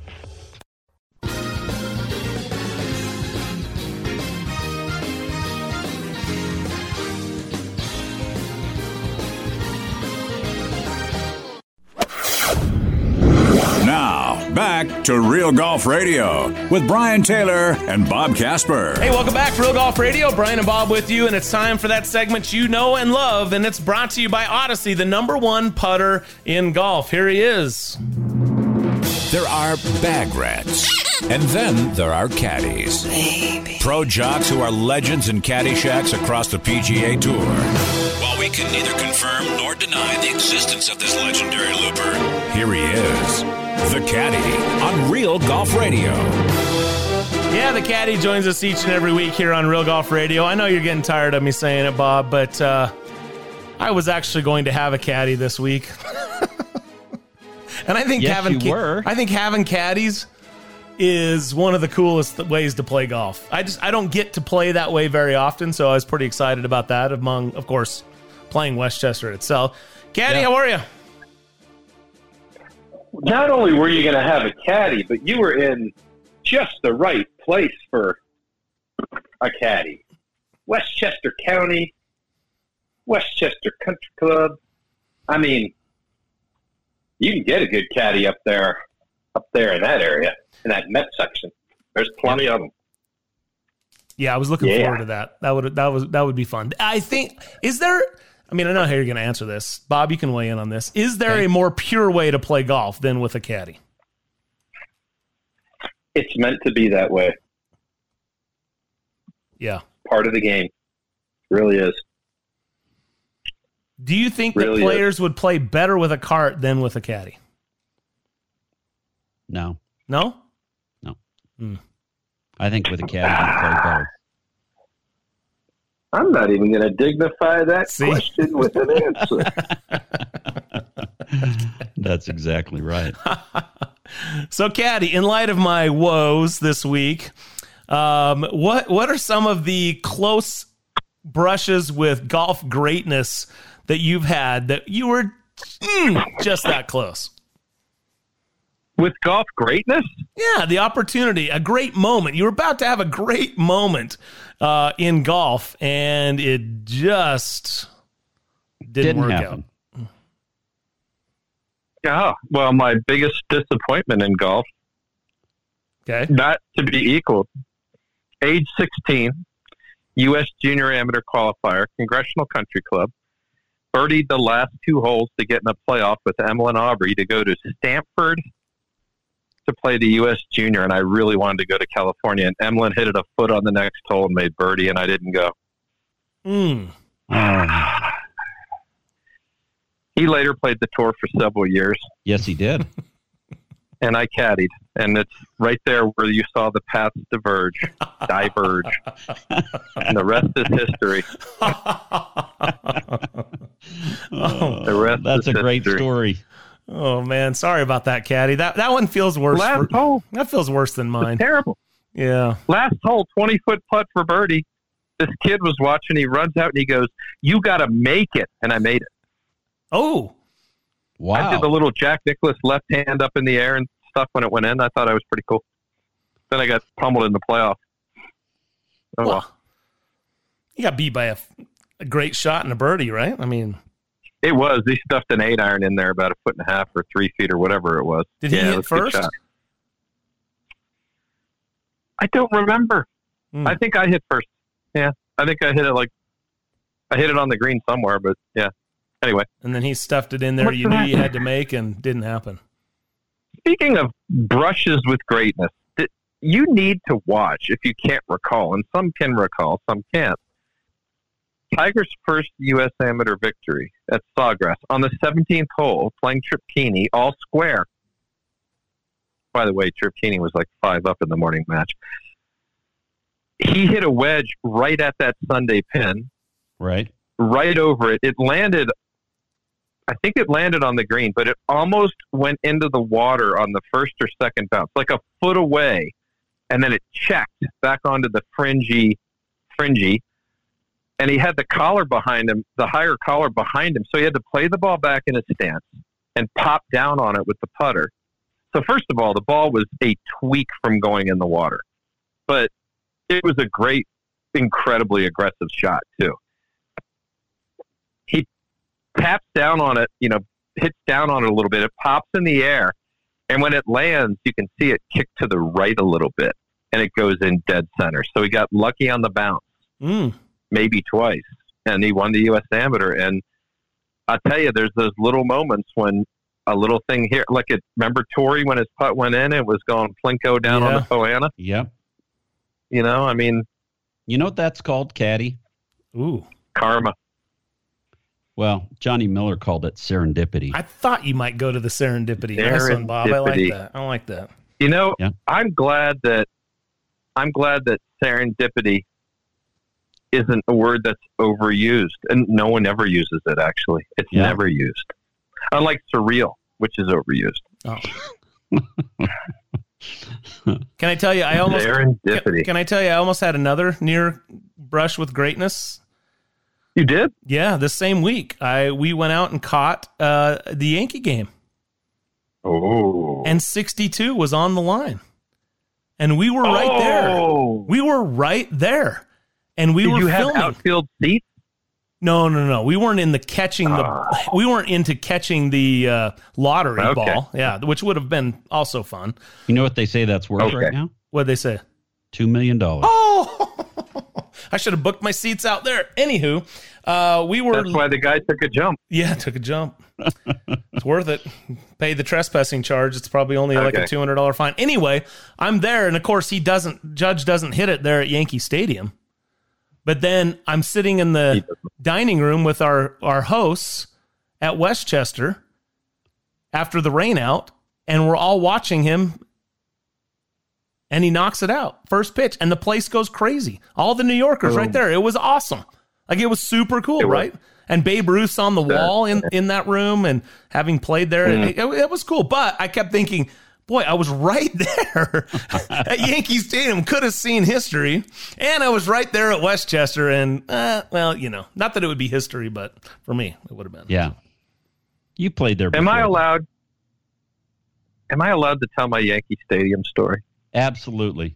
Now, back to Real Golf Radio with Brian Taylor and Bob Casper. Hey, welcome back to Real Golf Radio. Brian and Bob with you, and it's time for that segment you know and love, and it's brought to you by Odyssey, the #1 putter in golf. Here he is. There are bag rats, and then there are caddies. Baby. Pro jocks who are legends in caddy shacks across the PGA Tour. While we can neither confirm nor deny the existence of this legendary looper, here he is, the Caddy, on Real Golf Radio. Yeah, the Caddy joins us each and every week here on Real Golf Radio. I know you're getting tired of me saying it, Bob, but I was actually going to have a caddy this week. And I think having caddies is one of the coolest ways to play golf. I don't get to play that way very often, so I was pretty excited about that, among, of course, playing Westchester itself. Caddy, how are you? Not only were you going to have a caddy, but you were in just the right place for a caddy. Westchester County, Westchester Country Club. I mean, you can get a good caddy up there in that area, in that Met section. There's plenty of them. Yeah, I was looking forward to that. That would be fun. I think, I know how you're going to answer this. Bob, you can weigh in on this. Is there a more pure way to play golf than with a caddy? It's meant to be that way. Yeah. Part of the game. Really is. Do you think that players would play better with a cart than with a caddy? No. No? No. I think with a caddy, you play better. I'm not even going to dignify that question with an answer. That's exactly right. So, Caddy, in light of my woes this week, what are some of the close brushes with golf greatness that you've had that you were just that close? With golf greatness? Yeah, the opportunity, a great moment. You were about to have a great moment in golf, and it just didn't work happen. out. Yeah, well, my biggest disappointment in golf, not to be equaled, age 16, U.S. Junior Amateur Qualifier, Congressional Country Club, birdied the last 2 holes to get in a playoff with Emlyn Aubrey to go to Stanford to play the U.S. Junior, and I really wanted to go to California, and Emlyn hit it a foot on the next hole and made birdie, and I didn't go. He later played the tour for several years. Yes, he did. And I caddied, and it's right there where you saw the paths diverge. And the rest is history. That's a great story. Oh man, sorry about that, Caddy. That one feels worse. Last hole. That feels worse than mine. Terrible. Yeah. Last hole, 20-foot putt for birdie. This kid was watching. He runs out and he goes, "You got to make it." And I made it. Oh. Wow. I did the little Jack Nicklaus left hand up in the air and stuff when it went in. I thought I was pretty cool. Then I got pummeled in the playoff. Oh, well. You got beat by a great shot and a birdie, right? I mean, it was. He stuffed an 8-iron in there about 1.5 feet or 3 feet or whatever it was. Did he hit first? I don't remember. I think I hit first. Yeah. I think I hit it on the green somewhere, but yeah. Anyway. And then he stuffed it in there. You knew you had to make and didn't happen. Speaking of brushes with greatness, you need to watch if you can't recall, and some can recall, some can't. Tiger's first U.S. Amateur victory at Sawgrass on the 17th hole, playing Trip Keeney, all square. By the way, Trip Keeney was like 5 up in the morning match. He hit a wedge right at that Sunday pin. Right over it. It landed, I think it landed on the green, but it almost went into the water on the first or second bounce, like a foot away. And then it checked back onto the fringy. And he had the collar behind him, the higher collar behind him. So he had to play the ball back in his stance and pop down on it with the putter. So first of all, the ball was a tweak from going in the water. But it was a great, incredibly aggressive shot, too. He taps down on it, hits down on it a little bit. It pops in the air. And when it lands, you can see it kick to the right a little bit. And it goes in dead center. So he got lucky on the bounce. Maybe twice. And he won the U.S. Amateur. And I'll tell you, there's those little moments when a little thing here, remember Torrey when his putt went in, it was going plinko down on the Poana? Yep. You know what that's called, Caddy? Ooh. Karma. Well, Johnny Miller called it serendipity. I thought you might go to the serendipity. Nice one, Bob. I like that. I'm glad that serendipity isn't a word that's overused, and no one ever uses it. Actually, it's never used. Unlike surreal, which is overused. Oh. Can I tell you? Serendipity. Can I tell you? I almost had another near brush with greatness. You did? Yeah, the same week. We went out and caught the Yankee game. Oh. And 62 was on the line. And we were right there. We were right there. And we were filming. Did you have outfield seats? No. We weren't into catching the lottery ball. Yeah, which would have been also fun. You know what they say that's worth right now? What'd they say? $2 million. Oh, I should have booked my seats out there. Anywho, That's why the guy took a jump. Yeah, took a jump. It's worth it. Pay the trespassing charge. It's probably only like a $200 fine. Anyway, I'm there, and of course Judge doesn't hit it there at Yankee Stadium. But then I'm sitting in the dining room with our hosts at Westchester after the rain out, and we're all watching him. And he knocks it out. First pitch. And the place goes crazy. All the New Yorkers right there. It was awesome. It was super cool, right? And Babe Ruth's on the wall in that room and having played there. It was cool. But I kept thinking, boy, I was right there at Yankee Stadium. Could have seen history. And I was right there at Westchester. And, not that it would be history, but for me, it would have been. Yeah. You played there before. Am I allowed to tell my Yankee Stadium story? Absolutely.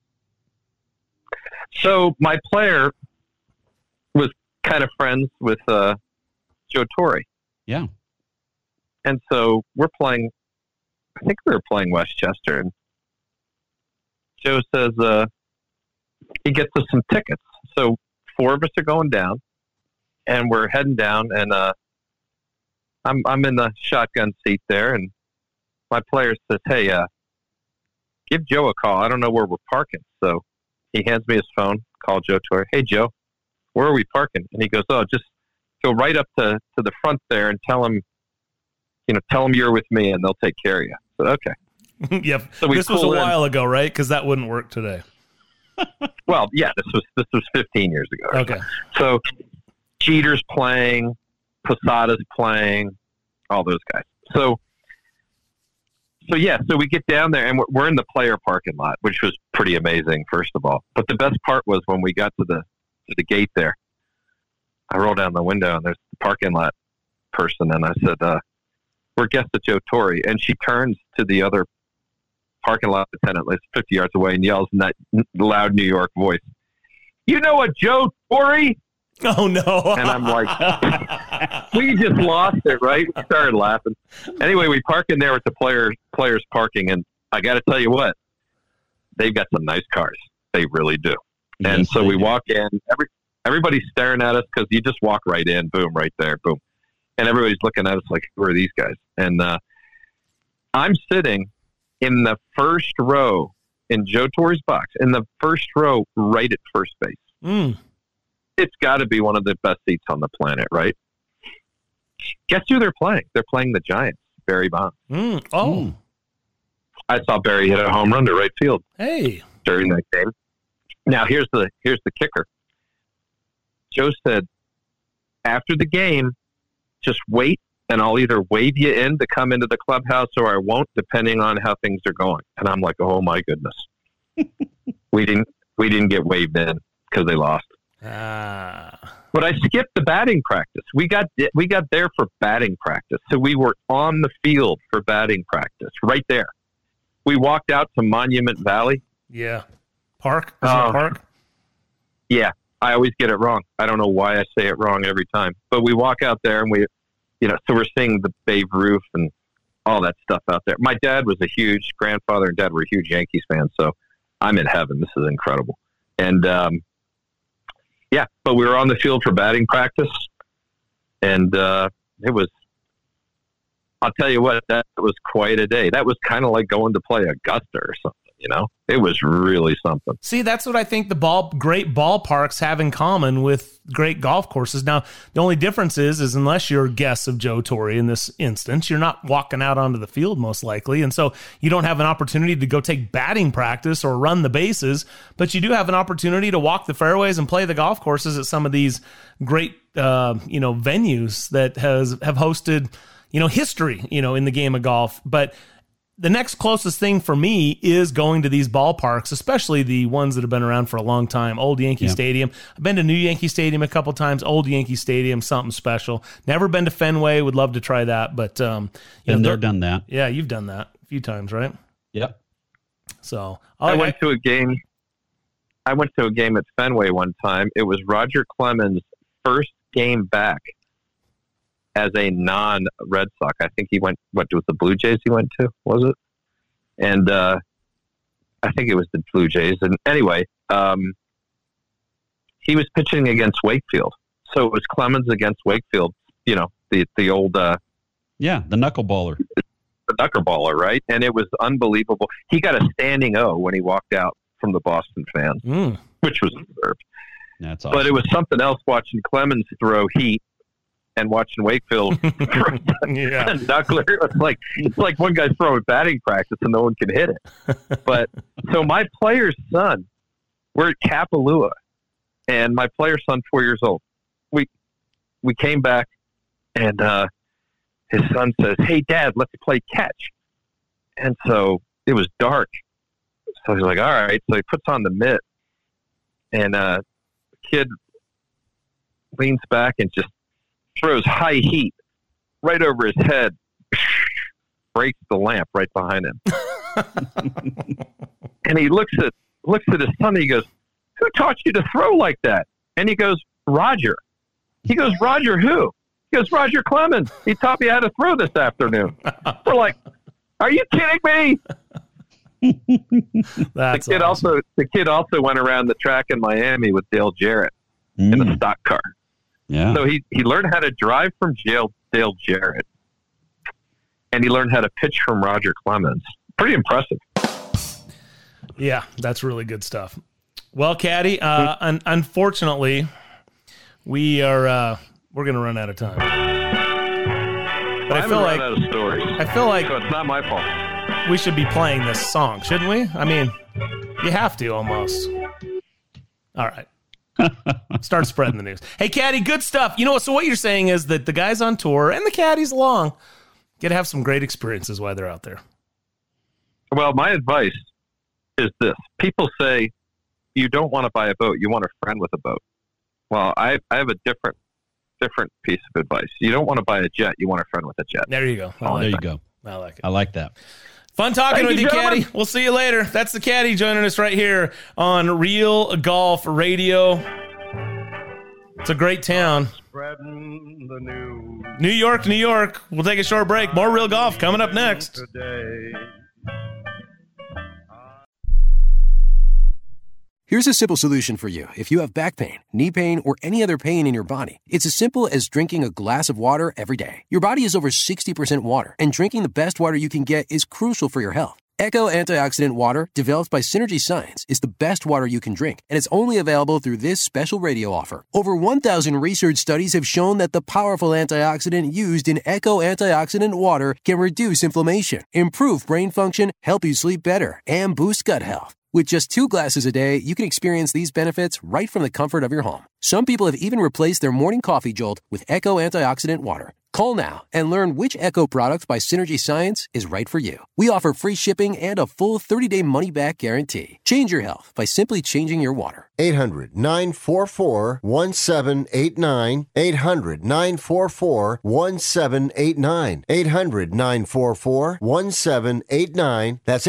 So my player was kind of friends with Joe Torre. Yeah. And so we're playing, I think we were playing Westchester, and Joe says he gets us some tickets. So 4 of us are going down, and we're heading down, and I'm in the shotgun seat there, and my player says, "Hey, give Joe a call. I don't know where we're parking." So he hands me his phone, call Joe Torre. "Hey, Joe, where are we parking?" And he goes, "Oh, just go right up to the front there and tell him you're with me and they'll take care of you." So, okay. Yeah. So this was a while ago, right? Because that wouldn't work today. Well, yeah, this was 15 years ago. Okay. So Jeter's playing, Posada's playing, all those guys. So So we get down there and we're in the player parking lot, which was pretty amazing, first of all. But the best part was when we got to the gate there, I rolled down the window and there's the parking lot person. And I said, we're guests of Joe Torre. And she turns to the other parking lot attendant, like 50 yards away, and yells in that loud New York voice, "You know what, Joe Torre?" Oh, no. And I'm like, we just lost it, right? We started laughing. Anyway, we park in there with the players parking, and I got to tell you what, they've got some nice cars. They really do. Yes, and so we do. walk in. Everybody's staring at us because you just walk right in, boom, right there, boom. And everybody's looking at us like, who are these guys? And I'm sitting in the first row in Joe Torre's box, in the first row right at first base. Mm. It's got to be one of the best seats on the planet, right? Guess who they're playing? They're playing the Giants, Barry Bonds. I saw Barry hit a home run to right field. Hey, during that game. Now here's the kicker. Joe said, after the game, just wait, and I'll either wave you in to come into the clubhouse or I won't, depending on how things are going. And I'm like, oh my goodness, we didn't get waved in because they lost. But I skipped the batting practice. We got there for batting practice. So we were on the field for batting practice right there. We walked out to Monument Valley. Yeah. Park? Is it Park? Yeah. I always get it wrong. I don't know why I say it wrong every time. But we walk out there and so we're seeing the Babe Ruth and all that stuff out there. My dad was grandfather and dad were huge Yankees fans. So I'm in heaven. This is incredible. And, but we were on the field for batting practice, and it was, I'll tell you what, that was quite a day. That was kind of like going to play Augusta or something, It was really something. See, that's what I think the great ballparks have in common with great golf courses. Now, the only difference is unless you're guests of Joe Torre in this instance, you're not walking out onto the field most likely. And so you don't have an opportunity to go take batting practice or run the bases, but you do have an opportunity to walk the fairways and play the golf courses at some of these great, venues that have hosted, history, in the game of golf. But the next closest thing for me is going to these ballparks, especially the ones that have been around for a long time. Old Yankee Stadium. I've been to New Yankee Stadium a couple times. Old Yankee Stadium, something special. Never been to Fenway. Would love to try that, but done that. Yeah, you've done that a few times, right? Yep. So I went to a game. I went to a game at Fenway one time. It was Roger Clemens' first game back as a non-Red Sox. I think he went, what was the Blue Jays he went to, was it? And I think it was the Blue Jays. And anyway, he was pitching against Wakefield. So it was Clemens against Wakefield, the old... the knuckleballer. The knuckleballer, right? And it was unbelievable. He got a standing O when he walked out from the Boston fans, which was deserved. That's awesome. But it was something else watching Clemens throw heat and watching Wakefield throw a knuckler. It's like one guy's throwing batting practice and no one can hit it. But so my player's son, we're at Kapalua, and my player's son, 4 years old. We came back, and his son says, "Hey, Dad, let's play catch." And so it was dark. So he's like, "All right." So he puts on the mitt, and the kid leans back and just throws high heat right over his head, breaks the lamp right behind him. And he looks at his son and he goes, "Who taught you to throw like that?" And he goes, "Roger." He goes, "Roger who?" He goes, "Roger Clemens. He taught me how to throw this afternoon." We're like, "Are you kidding me?" The kid also went around the track in Miami with Dale Jarrett in a stock car. Yeah. So he learned how to drive from Dale Jarrett, and he learned how to pitch from Roger Clemens. Pretty impressive. Yeah, that's really good stuff. Well, Caddy, unfortunately, we're going to run out of time. But I feel like run out of stories. I feel like so it's not my fault. We should be playing this song, shouldn't we? I mean, you have to almost. All right. Start spreading the news. Hey, Caddy, good stuff. So what you're saying is that the guys on tour and the caddies along get to have some great experiences while they're out there. Well, my advice is this. People say you don't want to buy a boat. You want a friend with a boat. Well, I have a different piece of advice. You don't want to buy a jet. You want a friend with a jet. There you go. There you go. I like it. I like that. Fun talking with you, gentlemen. Caddy. We'll see you later. That's the Caddy joining us right here on Real Golf Radio. It's a great town. New York, New York. We'll take a short break. More Real Golf coming up next. Here's a simple solution for you. If you have back pain, knee pain, or any other pain in your body, it's as simple as drinking a glass of water every day. Your body is over 60% water, and drinking the best water you can get is crucial for your health. Echo Antioxidant Water, developed by Synergy Science, is the best water you can drink, and it's only available through this special radio offer. Over 1,000 research studies have shown that the powerful antioxidant used in Echo Antioxidant Water can reduce inflammation, improve brain function, help you sleep better, and boost gut health. With just 2 glasses a day, you can experience these benefits right from the comfort of your home. Some people have even replaced their morning coffee jolt with Echo Antioxidant Water. Call now and learn which Echo product by Synergy Science is right for you. We offer free shipping and a full 30-day money-back guarantee. Change your health by simply changing your water. 800-944-1789. 800-944-1789. 800-944-1789. That's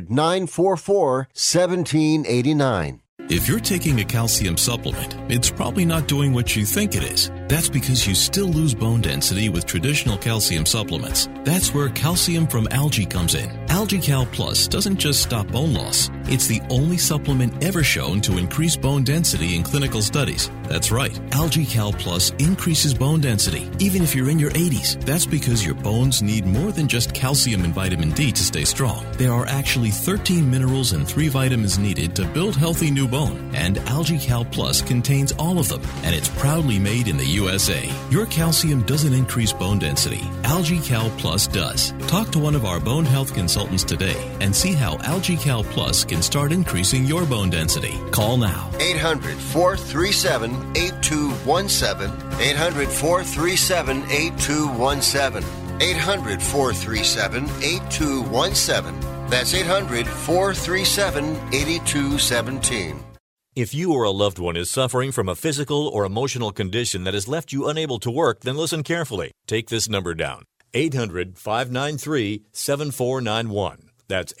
800-944-1789. If you're taking a calcium supplement, it's probably not doing what you think it is. That's because you still lose bone density with traditional calcium supplements. That's where calcium from algae comes in. AlgaeCal Plus doesn't just stop bone loss. It's the only supplement ever shown to increase bone density in clinical studies. That's right. AlgaeCal Plus increases bone density, even if you're in your 80s. That's because your bones need more than just calcium and vitamin D to stay strong. There are actually 13 minerals and 3 vitamins needed to build healthy new bone. And AlgaeCal Plus contains all of them, and it's proudly made in the USA. Your calcium doesn't increase bone density. AlgaeCal Plus does. Talk to one of our bone health consultants today and see how AlgaeCal Plus can start increasing your bone density. Call now. 800-437-8217. 800-437-8217. 800-437-8217. That's 800-437-8217. If you or a loved one is suffering from a physical or emotional condition that has left you unable to work, then listen carefully. Take this number down. 800-593-7491. That's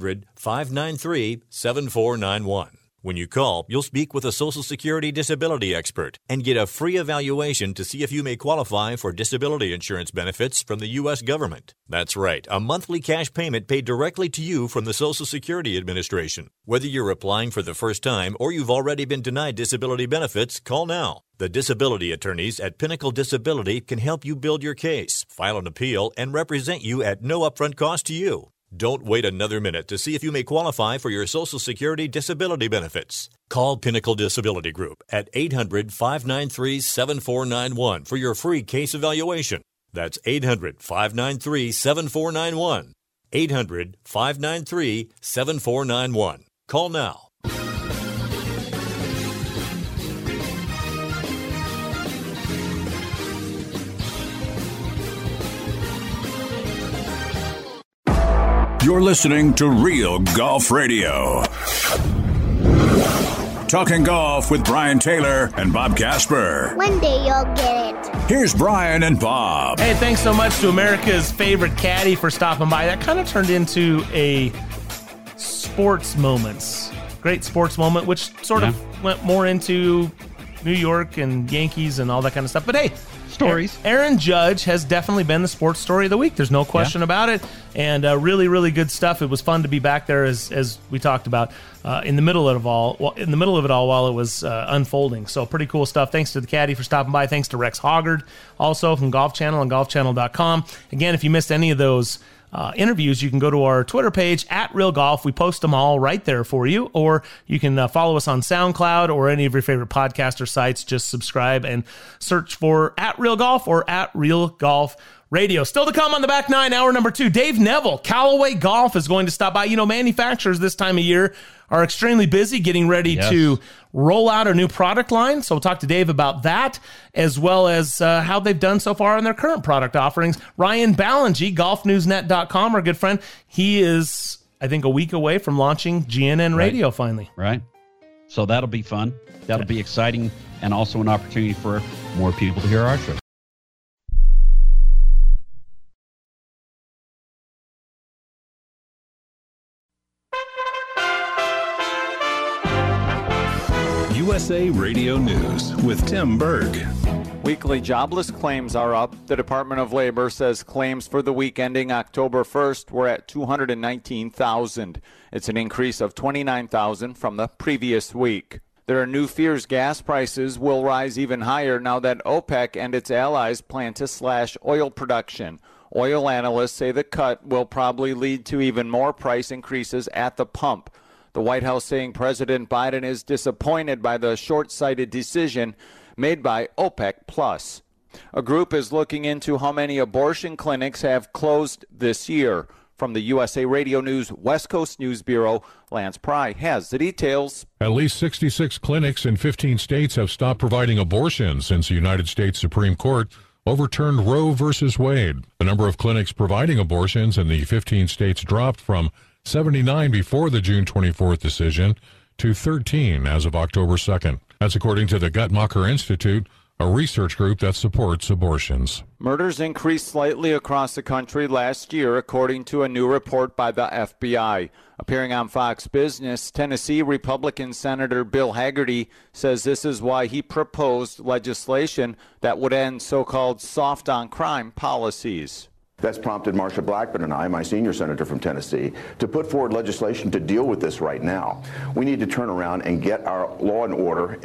800-593-7491. When you call, you'll speak with a Social Security disability expert and get a free evaluation to see if you may qualify for disability insurance benefits from the U.S. government. That's right, a monthly cash payment paid directly to you from the Social Security Administration. Whether you're applying for the first time or you've already been denied disability benefits, call now. The disability attorneys at Pinnacle Disability can help you build your case, file an appeal, and represent you at no upfront cost to you. Don't wait another minute to see if you may qualify for your Social Security disability benefits. Call Pinnacle Disability Group at 800-593-7491 for your free case evaluation. That's 800-593-7491. 800-593-7491. Call now. You're listening to Real Golf Radio. Talking golf with Brian Taylor and Bob Casper. One day you'll get it. Here's Brian and Bob. Hey, thanks so much to America's favorite caddy for stopping by. That kind of turned into a sports moments. Great sports moment, which sort of went more into New York and Yankees and all that kind of stuff. But hey, stories. Aaron Judge has definitely been the sports story of the week. There's no question about it. And really, really good stuff. It was fun to be back there, as we talked about, in the middle of it all. While it was unfolding. So pretty cool stuff. Thanks to the caddy for stopping by. Thanks to Rex Hoggard, also from Golf Channel and golfchannel.com. Again, if you missed any of those interviews, you can go to our Twitter page at Real Golf. We post them all right there for you, or you can follow us on SoundCloud or any of your favorite podcaster sites. Just subscribe and search for at Real Golf or at Real Golf Radio. Still to come on the back nine, hour number 2. Dave Neville, Callaway Golf, is going to stop by. You know, manufacturers this time of year are extremely busy getting ready to roll out a new product line. So we'll talk to Dave about that, as well as how they've done so far on their current product offerings. Ryan Ballingy, golfnewsnet.com, our good friend. He is I think, a week away from launching GNN Radio finally. Right. So that'll be fun. That'll be exciting, and also an opportunity for more people to hear our show. USA Radio News with Tim Berg. Weekly jobless claims are up. The Department of Labor says claims for the week ending October 1st were at 219,000. It's an increase of 29,000 from the previous week. There are new fears gas prices will rise even higher now that OPEC and its allies plan to slash oil production. Oil analysts say the cut will probably lead to even more price increases at the pump. The White House saying President Biden is disappointed by the short-sighted decision made by OPEC+. A group is looking into how many abortion clinics have closed this year. From the USA Radio News West Coast News Bureau, Lance Pry has the details. At least 66 clinics in 15 states have stopped providing abortions since the United States Supreme Court overturned Roe v. Wade. The number of clinics providing abortions in the 15 states dropped from 79 before the June 24th decision to 13 as of October 2nd. That's according to the Guttmacher Institute, a research group that supports abortions. Murders increased slightly across the country last year, according to a new report by the FBI. Appearing on Fox Business, Tennessee Republican Senator Bill Hagerty says this is why he proposed legislation that would end so-called soft-on-crime policies. That's prompted Marsha Blackburn and I, my senior senator from Tennessee, to put forward legislation to deal with this right now. We need to turn around and get our law and order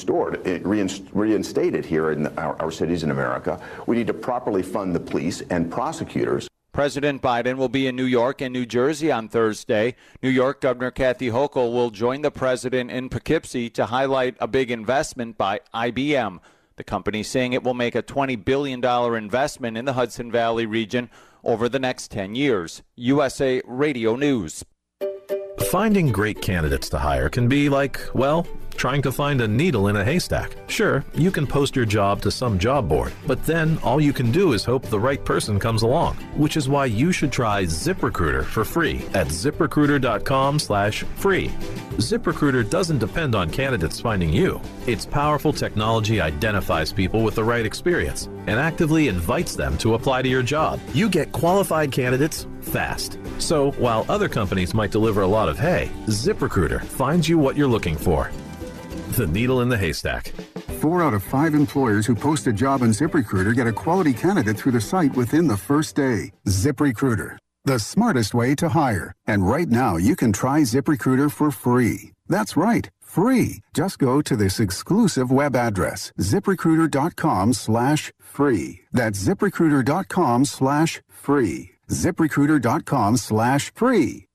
reinstated here in our cities in America. We need to properly fund the police and prosecutors. President Biden will be in New York and New Jersey on Thursday. New York Governor Kathy Hochul will join the president in Poughkeepsie to highlight a big investment by IBM. The company saying it will make a $20 billion investment in the Hudson Valley region over the next 10 years. USA Radio News. Finding great candidates to hire can be like, well, trying to find a needle in a haystack. Sure, you can post your job to some job board, but then all you can do is hope the right person comes along, which is why you should try ZipRecruiter for free at ZipRecruiter.com/free. ZipRecruiter doesn't depend on candidates finding you. Its powerful technology identifies people with the right experience and actively invites them to apply to your job. You get qualified candidates fast. So while other companies might deliver a lot of hay, ZipRecruiter finds you what you're looking for. The needle in the haystack. 4 out of 5 employers who post a job on ZipRecruiter get a quality candidate through the site within the first day. ZipRecruiter, the smartest way to hire. And right now, you can try ZipRecruiter for free. That's right, free. Just go to this exclusive web address, ZipRecruiter.com/free. That's ZipRecruiter.com/free. ZipRecruiter.com/free.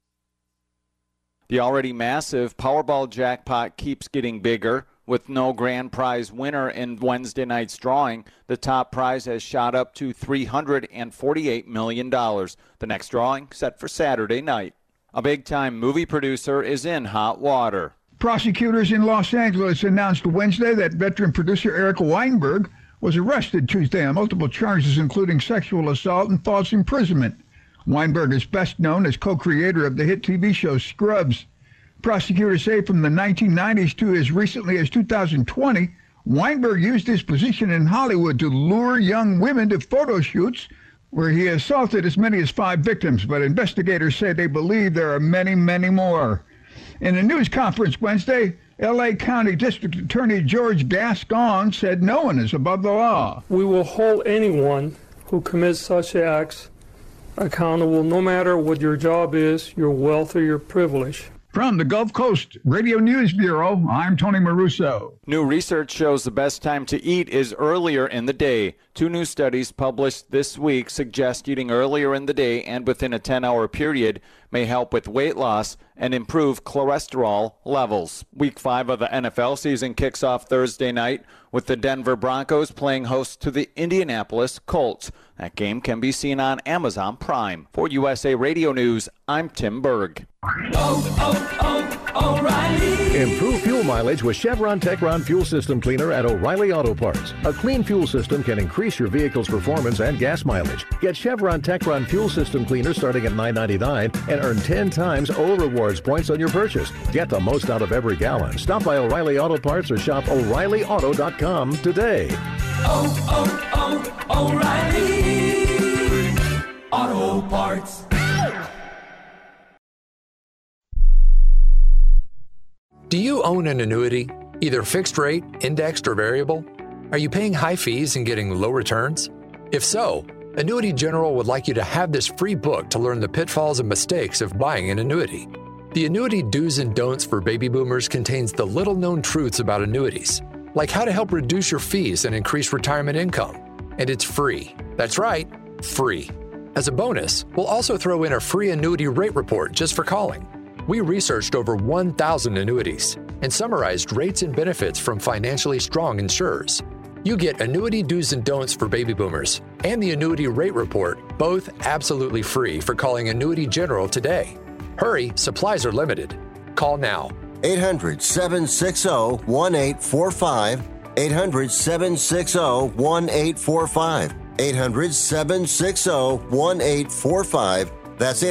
The already massive Powerball jackpot keeps getting bigger. With no grand prize winner in Wednesday night's drawing, the top prize has shot up to $348 million. The next drawing set for Saturday night. A big-time movie producer is in hot water. Prosecutors in Los Angeles announced Wednesday that veteran producer Eric Weinberg was arrested Tuesday on multiple charges, including sexual assault and false imprisonment. Weinberg is best known as co-creator of the hit TV show Scrubs. Prosecutors say from the 1990s to as recently as 2020, Weinberg used his position in Hollywood to lure young women to photo shoots where he assaulted as many as 5 victims, but investigators say they believe there are many, many more. In a news conference Wednesday, L.A. County District Attorney George Gascon said no one is above the law. We will hold anyone who commits such acts accountable, no matter what your job is, your wealth, or your privilege. From the Gulf Coast Radio News Bureau, I'm Tony Maruso. New research shows the best time to eat is earlier in the day. 2 new studies published this week suggest eating earlier in the day and within a 10-hour period may help with weight loss and improve cholesterol levels. Week 5 of the NFL season kicks off Thursday night with the Denver Broncos playing host to the Indianapolis Colts. That game can be seen on Amazon Prime. For USA Radio News, I'm Tim Berg. O'Reilly. Improve fuel mileage with Chevron Techron Fuel System Cleaner at O'Reilly Auto Parts. A clean fuel system can increase your vehicle's performance and gas mileage. Get Chevron Techron Fuel System Cleaner starting at $9.99 and and earn 10 times O Rewards points on your purchase. Get the most out of every gallon. Stop by O'Reilly Auto Parts or shop O'ReillyAuto.com today. O'Reilly Auto Parts. Do you own an annuity, either fixed rate, indexed, or variable? Are you paying high fees and getting low returns? If so, Annuity General would like you to have this free book to learn the pitfalls and mistakes of buying an annuity. The Annuity Do's and Don'ts for Baby Boomers contains the little-known truths about annuities, like how to help reduce your fees and increase retirement income. And it's free. That's right, free. As a bonus, we'll also throw in a free annuity rate report just for calling. We researched over 1,000 annuities and summarized rates and benefits from financially strong insurers. You get Annuity Do's and Don'ts for Baby Boomers and the Annuity Rate Report, both absolutely free for calling Annuity General today. Hurry, supplies are limited. Call now. 800-760-1845. 800-760-1845. 800-760-1845. That's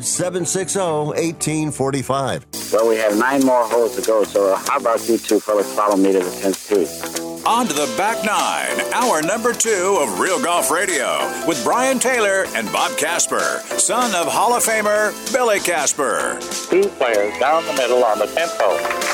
800-760-1845. Well, we have 9 more holes to go, so how about you two fellas follow me to the 10th tee? On to the back nine, hour number 2 of Real Golf Radio with Brian Taylor and Bob Casper, son of Hall of Famer Billy Casper. 2 players down the middle on the 10th hole.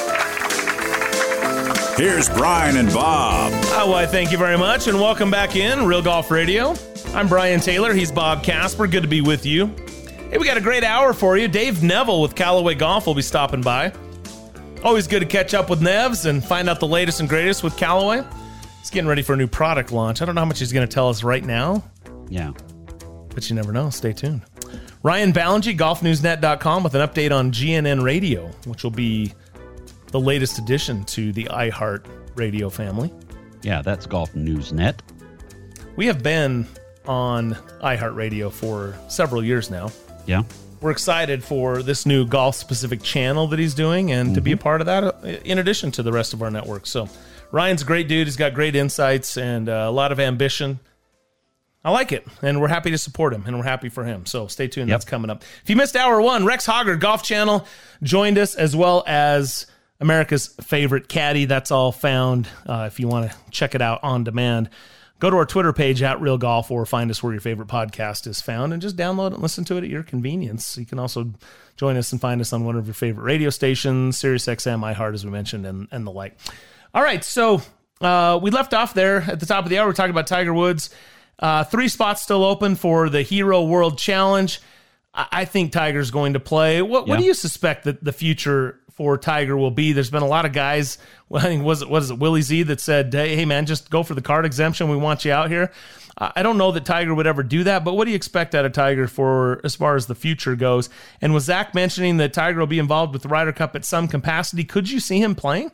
Here's Brian and Bob. Why, thank you very much, and welcome back in Real Golf Radio. I'm Brian Taylor. He's Bob Casper. Good to be with you. Hey, we got a great hour for you. Dave Neville with Callaway Golf will be stopping by. Always good to catch up with Nevs and find out the latest and greatest with Callaway. He's getting ready for a new product launch. I don't know how much he's going to tell us right now. Yeah. But you never know. Stay tuned. Ryan Ballingy, golfnewsnet.com, with an update on GNN Radio, which will be the latest addition to the iHeart Radio family. Yeah, that's Golf News Net. We have been on iHeart Radio for several years now. Yeah. We're excited for this new golf-specific channel that he's doing and to be a part of that in addition to the rest of our network. So Ryan's a great dude. He's got great insights and a lot of ambition. I like it, and we're happy to support him, and we're happy for him. So stay tuned. That's coming up. If you missed hour 1, Rex Hoggard, Golf Channel, joined us, as well as America's favorite caddy. That's all found if you want to check it out on demand. Go to our Twitter page at Real Golf or find us where your favorite podcast is found and just download it and listen to it at your convenience. You can also join us and find us on one of your favorite radio stations, SiriusXM, iHeart, as we mentioned, and the like. All right, so we left off there at the top of the hour. We're talking about Tiger Woods. 3 spots still open for the Hero World Challenge. I think Tiger's going to play. What do you suspect that the future for Tiger will be? There's been a lot of guys, I think, what is it, Willie Z, that said, hey, man, just go for the card exemption. We want you out here. I don't know that Tiger would ever do that, but what do you expect out of Tiger for as far as the future goes? And with Zach mentioning that Tiger will be involved with the Ryder Cup at some capacity, could you see him playing?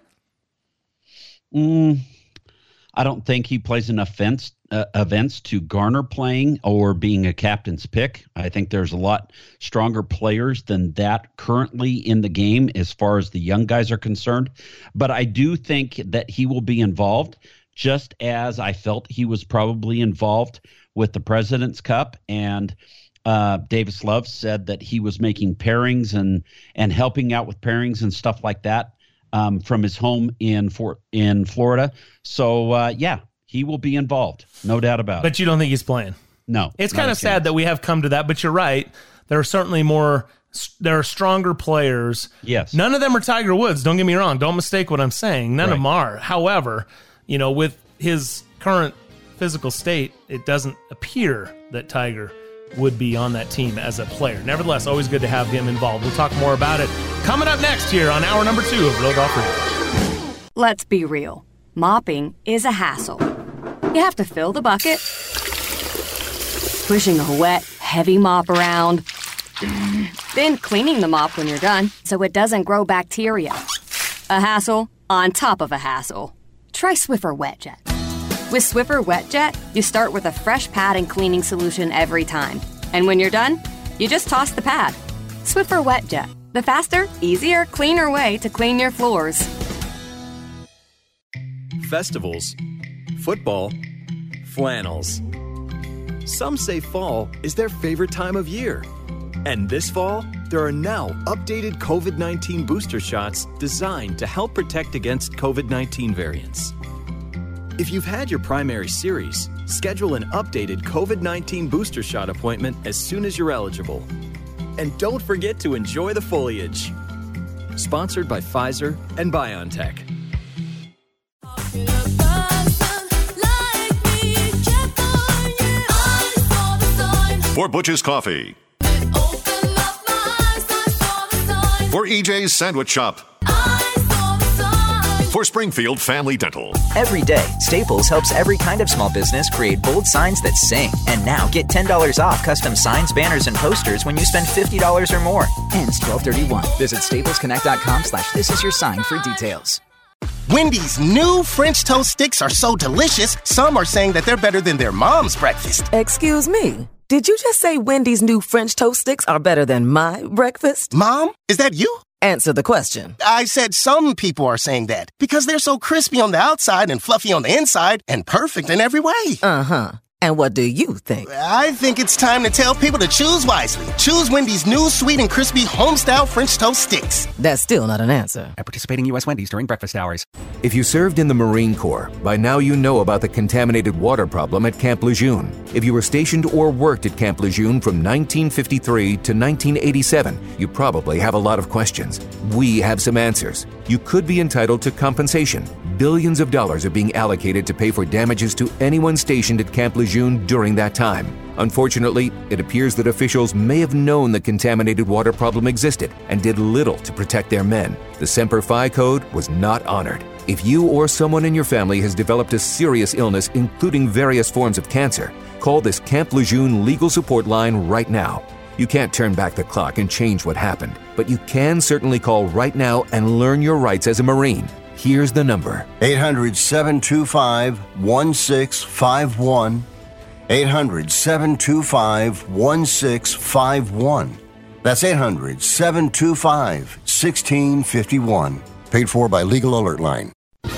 I don't think he plays enough events to garner playing or being a captain's pick. I think there's a lot stronger players than that currently in the game as far as the young guys are concerned. But I do think that he will be involved, just as I felt he was probably involved with the President's Cup. And Davis Love said that he was making pairings and helping out with pairings and stuff like that from his home in Florida. So, he will be involved. No doubt about it. But you don't think he's playing? No. It's kind of sad that we have come to that, but you're right. There are certainly there are stronger players. Yes. None of them are Tiger Woods. Don't get me wrong. Don't mistake what I'm saying. None of them are. However, with his current physical state, it doesn't appear that Tiger would be on that team as a player. Nevertheless, always good to have him involved. We'll talk more about it coming up next here on hour number 2 of Real Golf Radio. Let's be real. Mopping is a hassle. You have to fill the bucket, pushing a wet, heavy mop around, then cleaning the mop when you're done so it doesn't grow bacteria. A hassle on top of a hassle. Try Swiffer WetJet. With Swiffer WetJet, you start with a fresh pad and cleaning solution every time. And when you're done, you just toss the pad. Swiffer WetJet, the faster, easier, cleaner way to clean your floors. Festivals, football, flannels. Some say fall is their favorite time of year. And this fall, There are now updated COVID-19 booster shots designed to help protect against COVID-19 variants. If you've had your primary series, schedule an updated COVID-19 booster shot appointment as soon as you're eligible. And don't forget to enjoy the foliage. Sponsored by Pfizer and BioNTech. For Butch's Coffee. For EJ's Sandwich Shop. For Springfield Family Dental. Every day, Staples helps every kind of small business create bold signs that sing. And now get $10 off custom signs, banners, and posters when you spend $50 or more. Ends 12/31. Visit staplesconnect.com/thisisyoursign for details. Wendy's new French toast sticks are so delicious, some are saying that they're better than their mom's breakfast. Excuse me. Did you just say Wendy's new French toast sticks are better than my breakfast? Mom, is that you? Answer the question. I said some people are saying that because they're so crispy on the outside and fluffy on the inside and perfect in every way. Uh-huh. And what do you think? I think it's time to tell people to choose wisely. Choose Wendy's new sweet and crispy home-style French toast sticks. That's still not an answer. At participating U.S. Wendy's during breakfast hours. If you served in the Marine Corps, by now you know about the contaminated water problem at Camp Lejeune. If you were stationed or worked at Camp Lejeune from 1953 to 1987, you probably have a lot of questions. We have some answers. You could be entitled to compensation. Billions of dollars are being allocated to pay for damages to anyone stationed at Camp Lejeune during that time. Unfortunately, it appears that officials may have known the contaminated water problem existed and did little to protect their men. The Semper Fi code was not honored. If you or someone in your family has developed a serious illness, including various forms of cancer, call this Camp Lejeune legal support line right now. You can't turn back the clock and change what happened, but you can certainly call right now and learn your rights as a Marine. Here's the number. 800-725-1651. 800-725-1651. That's 800-725-1651. Paid for by Legal Alert Line.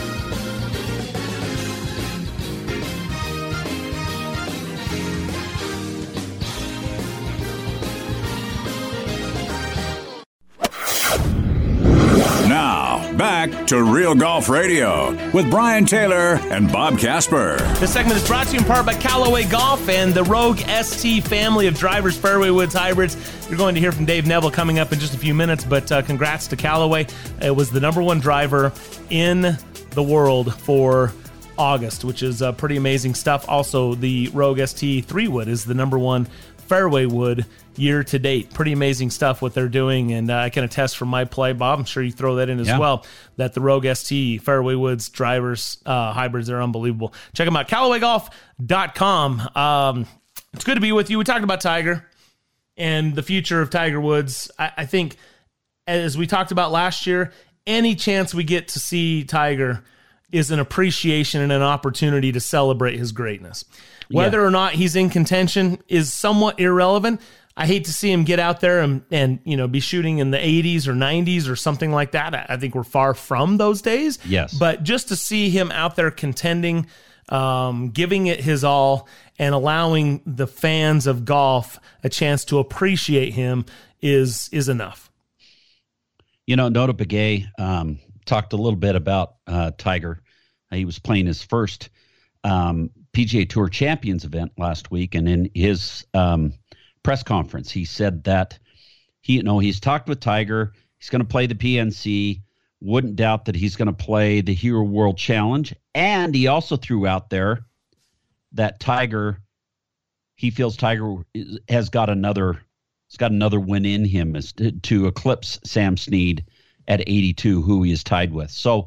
Now, back to Real Golf Radio with Brian Taylor and Bob Casper. This segment is brought to you in part by Callaway Golf and the Rogue ST family of drivers, fairway woods, hybrids. You're going to hear from Dave Neville coming up in just a few minutes, but congrats to Callaway. It was the #1 driver in the world for August, which is pretty amazing stuff. Also, the Rogue ST 3-wood is the #1 fairway wood year to date. Pretty amazing stuff what they're doing, and I can attest from my play, Bob, I'm sure you throw that in as well, that the Rogue ST fairway woods drivers hybrids are unbelievable. Check them out, CallawayGolf.com. It's good to be with you. We talked about Tiger and the future of Tiger Woods. I think, as we talked about last year, any chance we get to see Tiger is an appreciation and an opportunity to celebrate his greatness. Whether or not he's in contention is somewhat irrelevant. I hate to see him get out there and be shooting in the 80s or 90s or something like that. I think we're far from those days. Yes. But just to see him out there contending, giving it his all, and allowing the fans of golf a chance to appreciate him is enough. Notah Begay talked a little bit about Tiger. He was playing his first PGA Tour Champions event last week, and in his press conference, he said that he's talked with Tiger. He's going to play the PNC. Wouldn't doubt that he's going to play the Hero World Challenge, and he also threw out there that he feels Tiger has got another win in him to eclipse Sam Snead at 82, who he is tied with. So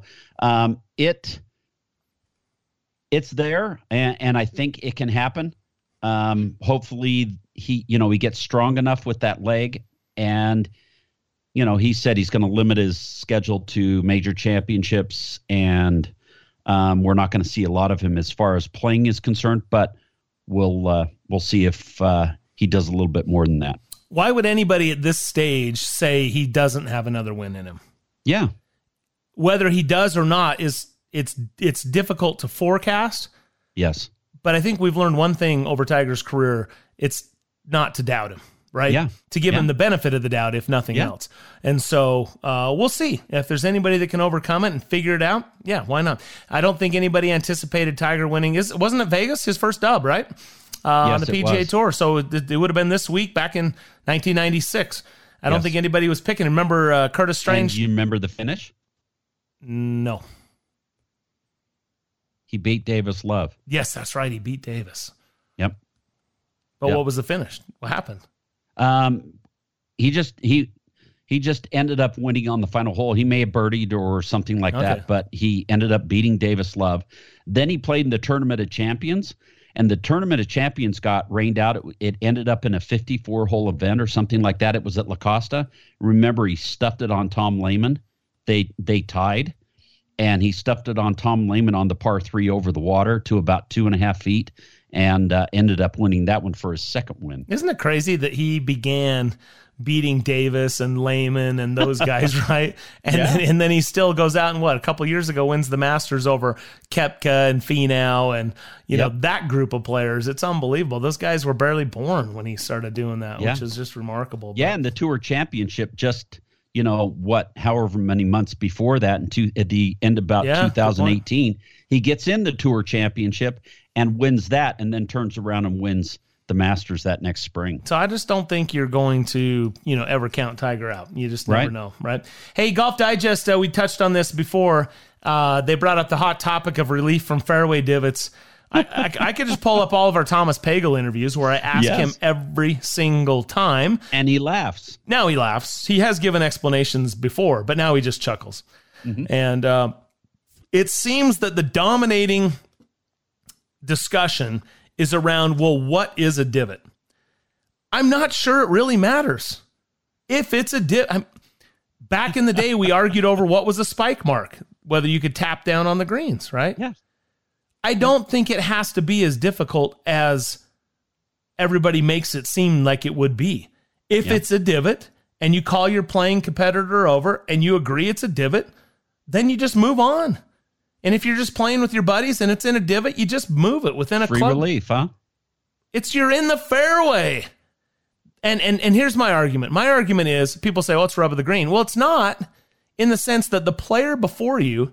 it's there, and I think it can happen. Hopefully he gets strong enough with that leg, and he said he's going to limit his schedule to major championships, and we're not going to see a lot of him as far as playing is concerned, but we'll see if he does a little bit more than that. Why would anybody at this stage say he doesn't have another win in him? Yeah. Whether he does or not it's difficult to forecast. Yes. But I think we've learned one thing over Tiger's career. It's not to doubt him, right? Yeah. To give him the benefit of the doubt, if nothing else. And so we'll see if there's anybody that can overcome it and figure it out. Yeah, why not? I don't think anybody anticipated Tiger winning. Wasn't it Vegas, his first dub, right? On the PGA Tour. So it would have been this week back in 1996. I don't think anybody was picking. Remember Curtis Strange? And you remember the finish? No. He beat Davis Love. Yes, that's right. He beat Davis. Yep. But what was the finish? What happened? He just ended up winning on the final hole. He may have birdied or something like that, but he ended up beating Davis Love. Then he played in the Tournament of Champions, and the Tournament of Champions got rained out. It ended up in a 54-hole event or something like that. It was at La Costa. Remember, he stuffed it on Tom Lehman. They tied, and he stuffed it on Tom Lehman on the par 3 over the water to about 2.5 feet, and ended up winning that one for his second win. Isn't it crazy that he began beating Davis and Lehman and those guys, right? And then he still goes out and a couple years ago wins the Masters over Koepka and Finau and you know that group of players. It's unbelievable. Those guys were barely born when he started doing that, which is just remarkable. Yeah, and the Tour Championship just however many months before that, at the end of about 2018, he gets in the Tour Championship and wins that, and then turns around and wins the Masters that next spring. So I just don't think you're going to, ever count Tiger out. You just never know, right? Hey, Golf Digest, we touched on this before. They brought up the hot topic of relief from fairway divots. I could just pull up all of our Thomas Pagel interviews where I ask him every single time. And he laughs. Now he laughs. He has given explanations before, but now he just chuckles. Mm-hmm. And it seems that the dominating discussion is around, what is a divot? I'm not sure it really matters. If it's a divot, back in the day, we argued over what was a spike mark, whether you could tap down on the greens, right? Yeah. I don't think it has to be as difficult as everybody makes it seem like it would be. If it's a divot and you call your playing competitor over and you agree it's a divot, then you just move on. And if you're just playing with your buddies and it's in a divot, you just move it within a free club. relief, huh? You're in the fairway. And here's my argument. My argument is, people say, it's rub of the green. Well, it's not, in the sense that the player before you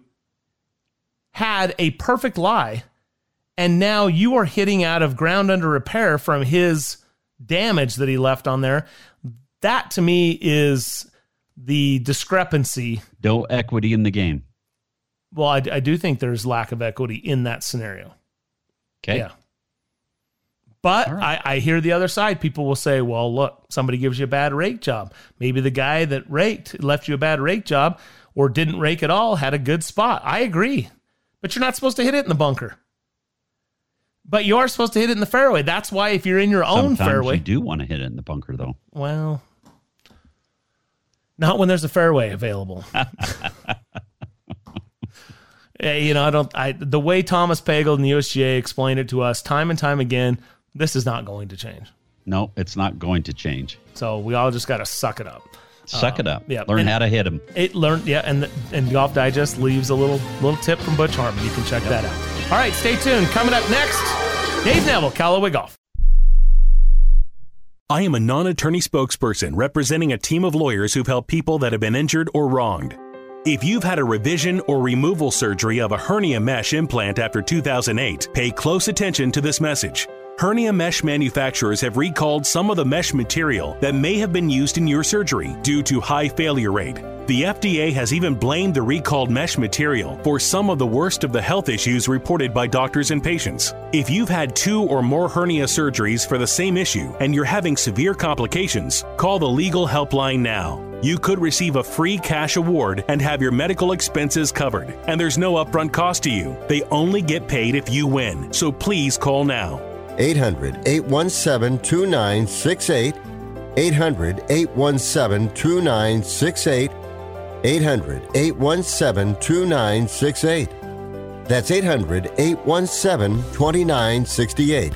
had a perfect lie, and now you are hitting out of ground under repair from his damage that he left on there. That, to me, is the discrepancy. No equity in the game. Well, I do think there's lack of equity in that scenario. Okay. Yeah. But I hear the other side. People will say, well, look, somebody gives you a bad rake job. Maybe the guy that left you a bad rake job or didn't rake at all had a good spot. I agree. But you're not supposed to hit it in the bunker. But you are supposed to hit it in the fairway. That's why if you're in your own fairway. You do want to hit it in the bunker, though. Well, not when there's a fairway available. The way Thomas Pagel and the USGA explained it to us time and time again, this is not going to change. No, it's not going to change. So we all just got to suck it up. Suck it up. Yeah. Learn how to hit them. And Golf Digest leaves a little tip from Butch Harmon. You can check that out. All right, stay tuned. Coming up next, Dave Neville, Callaway Golf. I am a non-attorney spokesperson representing a team of lawyers who've helped people that have been injured or wronged. If you've had a revision or removal surgery of a hernia mesh implant after 2008, pay close attention to this message. Hernia mesh manufacturers have recalled some of the mesh material that may have been used in your surgery due to high failure rate. The FDA has even blamed the recalled mesh material for some of the worst of the health issues reported by doctors and patients. If you've had 2 or more hernia surgeries for the same issue and you're having severe complications, call the legal helpline now. You could receive a free cash award and have your medical expenses covered. And there's no upfront cost to you. They only get paid if you win. So please call now. 800-817-2968. 800-817-2968. 800-817-2968. That's 800-817-2968.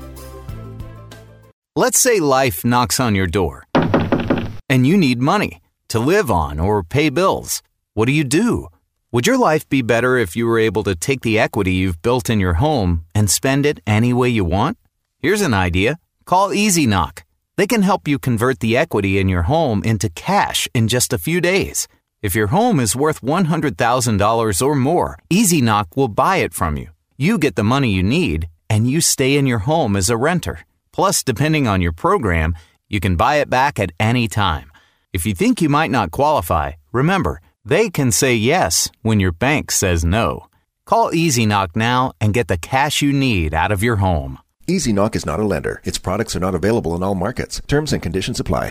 Let's say life knocks on your door and you need money to live on or pay bills. What do? Would your life be better if you were able to take the equity you've built in your home and spend it any way you want? Here's an idea. Call Easy Knock. They can help you convert the equity in your home into cash in just a few days. If your home is worth $100,000 or more, EasyKnock will buy it from you. You get the money you need, and you stay in your home as a renter. Plus, depending on your program, you can buy it back at any time. If you think you might not qualify, remember, they can say yes when your bank says no. Call EasyKnock now and get the cash you need out of your home. EasyKnock is not a lender. Its products are not available in all markets. Terms and conditions apply.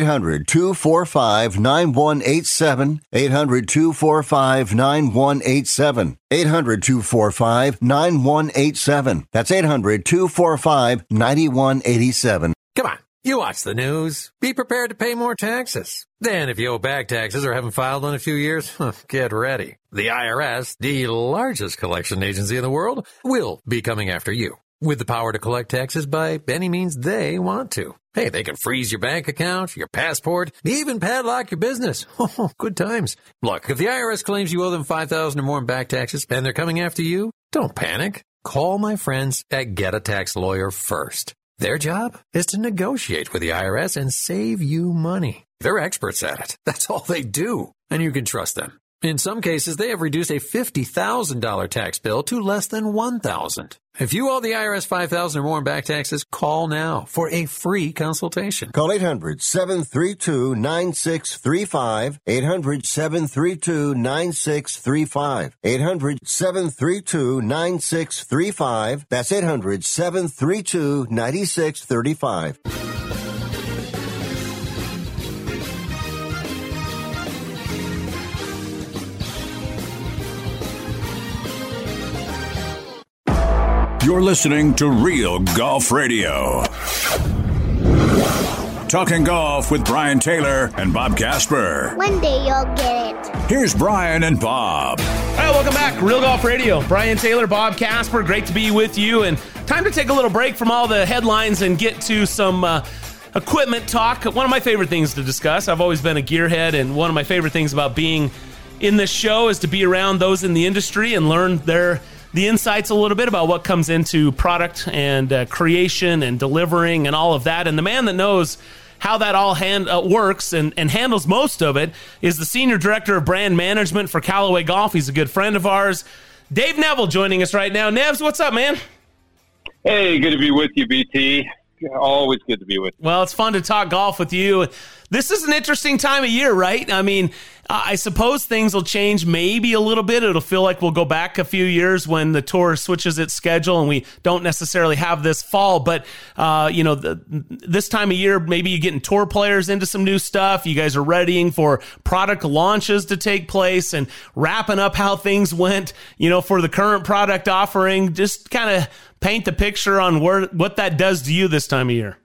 800-245-9187. 800-245-9187. 800-245-9187. That's 800-245-9187. Come on, you watch the news. Be prepared to pay more taxes. Then if you owe back taxes or haven't filed in a few years, get ready. The IRS, the largest collection agency in the world, will be coming after you with the power to collect taxes by any means they want to. Hey, they can freeze your bank account, your passport, even padlock your business. Oh, good times. Look, if the IRS claims you owe them $5,000 or more in back taxes and they're coming after you, don't panic. Call my friends at Get a Tax Lawyer first. Their job is to negotiate with the IRS and save you money. They're experts at it. That's all they do. And you can trust them. In some cases, they have reduced a $50,000 tax bill to less than $1,000. If you owe the IRS $5,000 or more in back taxes, call now for a free consultation. Call 800-732-9635. 800-732-9635. 800-732-9635. That's 800-732-9635. You're listening to Real Golf Radio. Talking golf with Brian Taylor and Bob Casper. One day you'll get it. Here's Brian and Bob. All right, welcome back. Real Golf Radio. Brian Taylor, Bob Casper. Great to be with you. And time to take a little break from all the headlines and get to some equipment talk. One of my favorite things to discuss. I've always been a gearhead, and one of my favorite things about being in this show is to be around those in the industry and learn the insights a little bit about what comes into product and creation and delivering and all of that. And the man that knows how that all works and handles most of it is the Senior Director of Brand Management for Callaway Golf. He's a good friend of ours. Dave Neville joining us right now. Nevs, what's up, man? Hey, good to be with you, BT. Always good to be with you. Well, it's fun to talk golf with you. This is an interesting time of year, right? I mean, I suppose things will change maybe a little bit. It'll feel like we'll go back a few years when the tour switches its schedule and we don't necessarily have this fall. But, this time of year, maybe you're getting tour players into some new stuff. You guys are readying for product launches to take place and wrapping up how things went, for the current product offering. Just kind of paint the picture on what that does to you this time of year.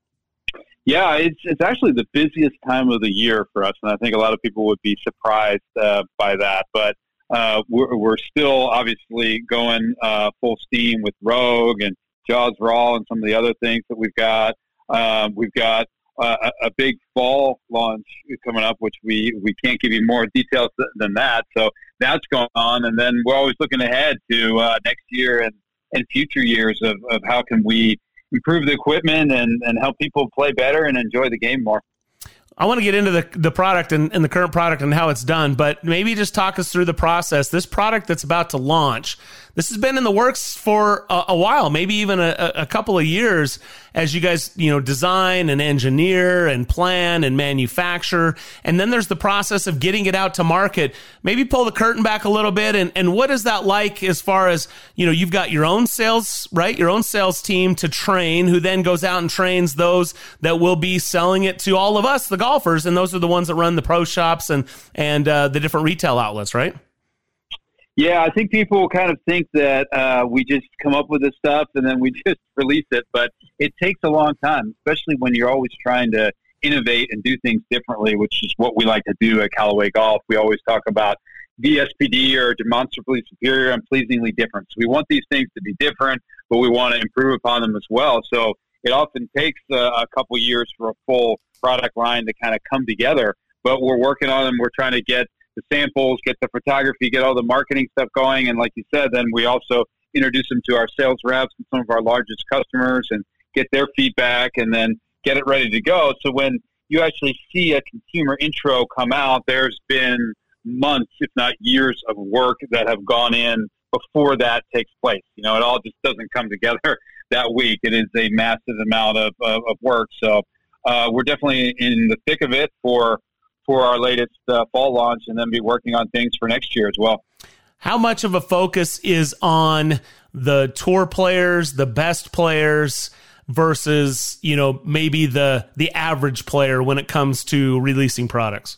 Yeah, it's actually the busiest time of the year for us, and I think a lot of people would be surprised by that. But we're still obviously going full steam with Rogue and Jaws Raw and some of the other things that we've got. We've got a big fall launch coming up, which we can't give you more details than that. So that's going on, and then we're always looking ahead to next year and future years of how can we improve the equipment and help people play better and enjoy the game more. I want to get into the product and the current product and how it's done, but maybe just talk us through the process. This product that's about to launch, this has been in the works for a while, maybe even a couple of years as you guys, design and engineer and plan and manufacture. And then there's the process of getting it out to market. Maybe pull the curtain back a little bit. And what is that like as far as, you've got your own sales, right? Your own sales team to train, who then goes out and trains those that will be selling it to all of us, the golfers. And those are the ones that run the pro shops and the different retail outlets, right? Yeah, I think people kind of think that we just come up with this stuff and then we just release it, but it takes a long time, especially when you're always trying to innovate and do things differently, which is what we like to do at Callaway Golf. We always talk about DSPD, or demonstrably superior and pleasingly different. So we want these things to be different, but we want to improve upon them as well. So it often takes a couple years for a full product line to kind of come together, but we're working on them. We're trying to get the samples, get the photography, get all the marketing stuff going. And like you said, then we also introduce them to our sales reps and some of our largest customers and get their feedback. And then, get it ready to go. So when you actually see a consumer intro come out, there's been months, if not years, of work that have gone in before that takes place. It all just doesn't come together that week. It is a massive amount of work. So we're definitely in the thick of it for our latest fall launch, and then be working on things for next year as well. How much of a focus is on the tour players, the best players, versus, maybe the average player when it comes to releasing products?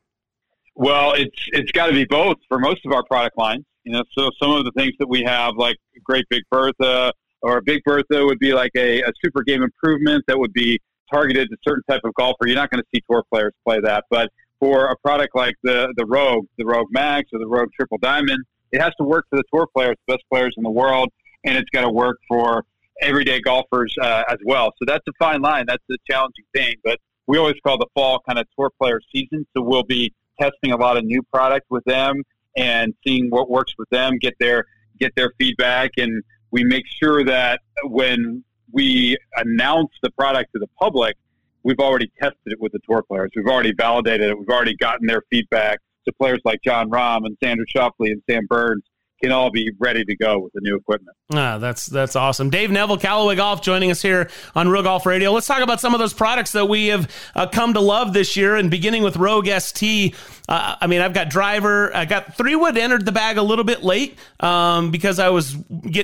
Well, it's got to be both for most of our product lines. So some of the things that we have, like Great Big Bertha, or a Big Bertha would be like a super game improvement that would be targeted to a certain type of golfer. You're not going to see tour players play that. But for a product like the Rogue Max or the Rogue Triple Diamond, it has to work for the tour players, the best players in the world, and it's got to work for everyday golfers as well. So that's a fine line. That's a challenging thing. But we always call the fall kind of tour player season. So we'll be testing a lot of new product with them and seeing what works with them, get their feedback, and we make sure that when we announce the product to the public, we've already tested it with the tour players. We've already validated it. We've already gotten their feedback. So players like Jon Rahm and Sandra Schauffele and Sam Burns can all be ready to go with the new equipment. That's awesome. Dave Neville, Callaway Golf, joining us here on Real Golf Radio. Let's talk about some of those products that we have come to love this year, and beginning with Rogue ST. I've got driver. I got 3-wood entered the bag a little bit late because it was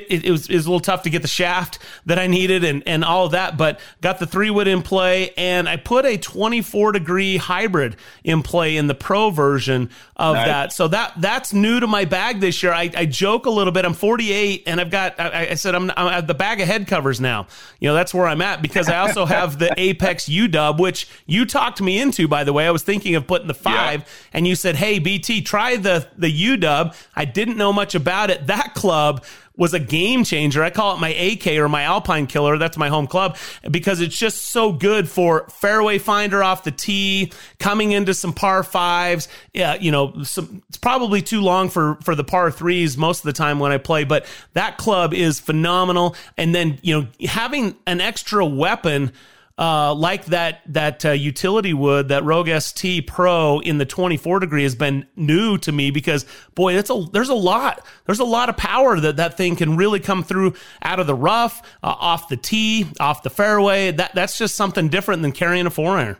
a little tough to get the shaft that I needed and all of that, but got the 3-wood in play, and I put a 24-degree hybrid in play in the pro version of that. So that's new to my bag this year. I joke a little bit. I'm 48, and I said I'm at the bag of head covers now. That's where I'm at, because I also have the Apex UW, which you talked me into, by the way. I was thinking of putting the 5, and you said, hey, BT, try the UW. I didn't know much about it. That club was a game changer. I call it my AK, or my Alpine Killer. That's my home club, because it's just so good for fairway finder off the tee, coming into some par 5s. Yeah, it's probably too long for the par 3s most of the time when I play, but that club is phenomenal. And then, having an extra weapon like that utility wood, that Rogue ST Pro in the 24 degree has been new to me, because boy, there's a lot of power that thing can really come through out of the rough, off the tee, off the fairway. That's just something different than carrying a 4-iron.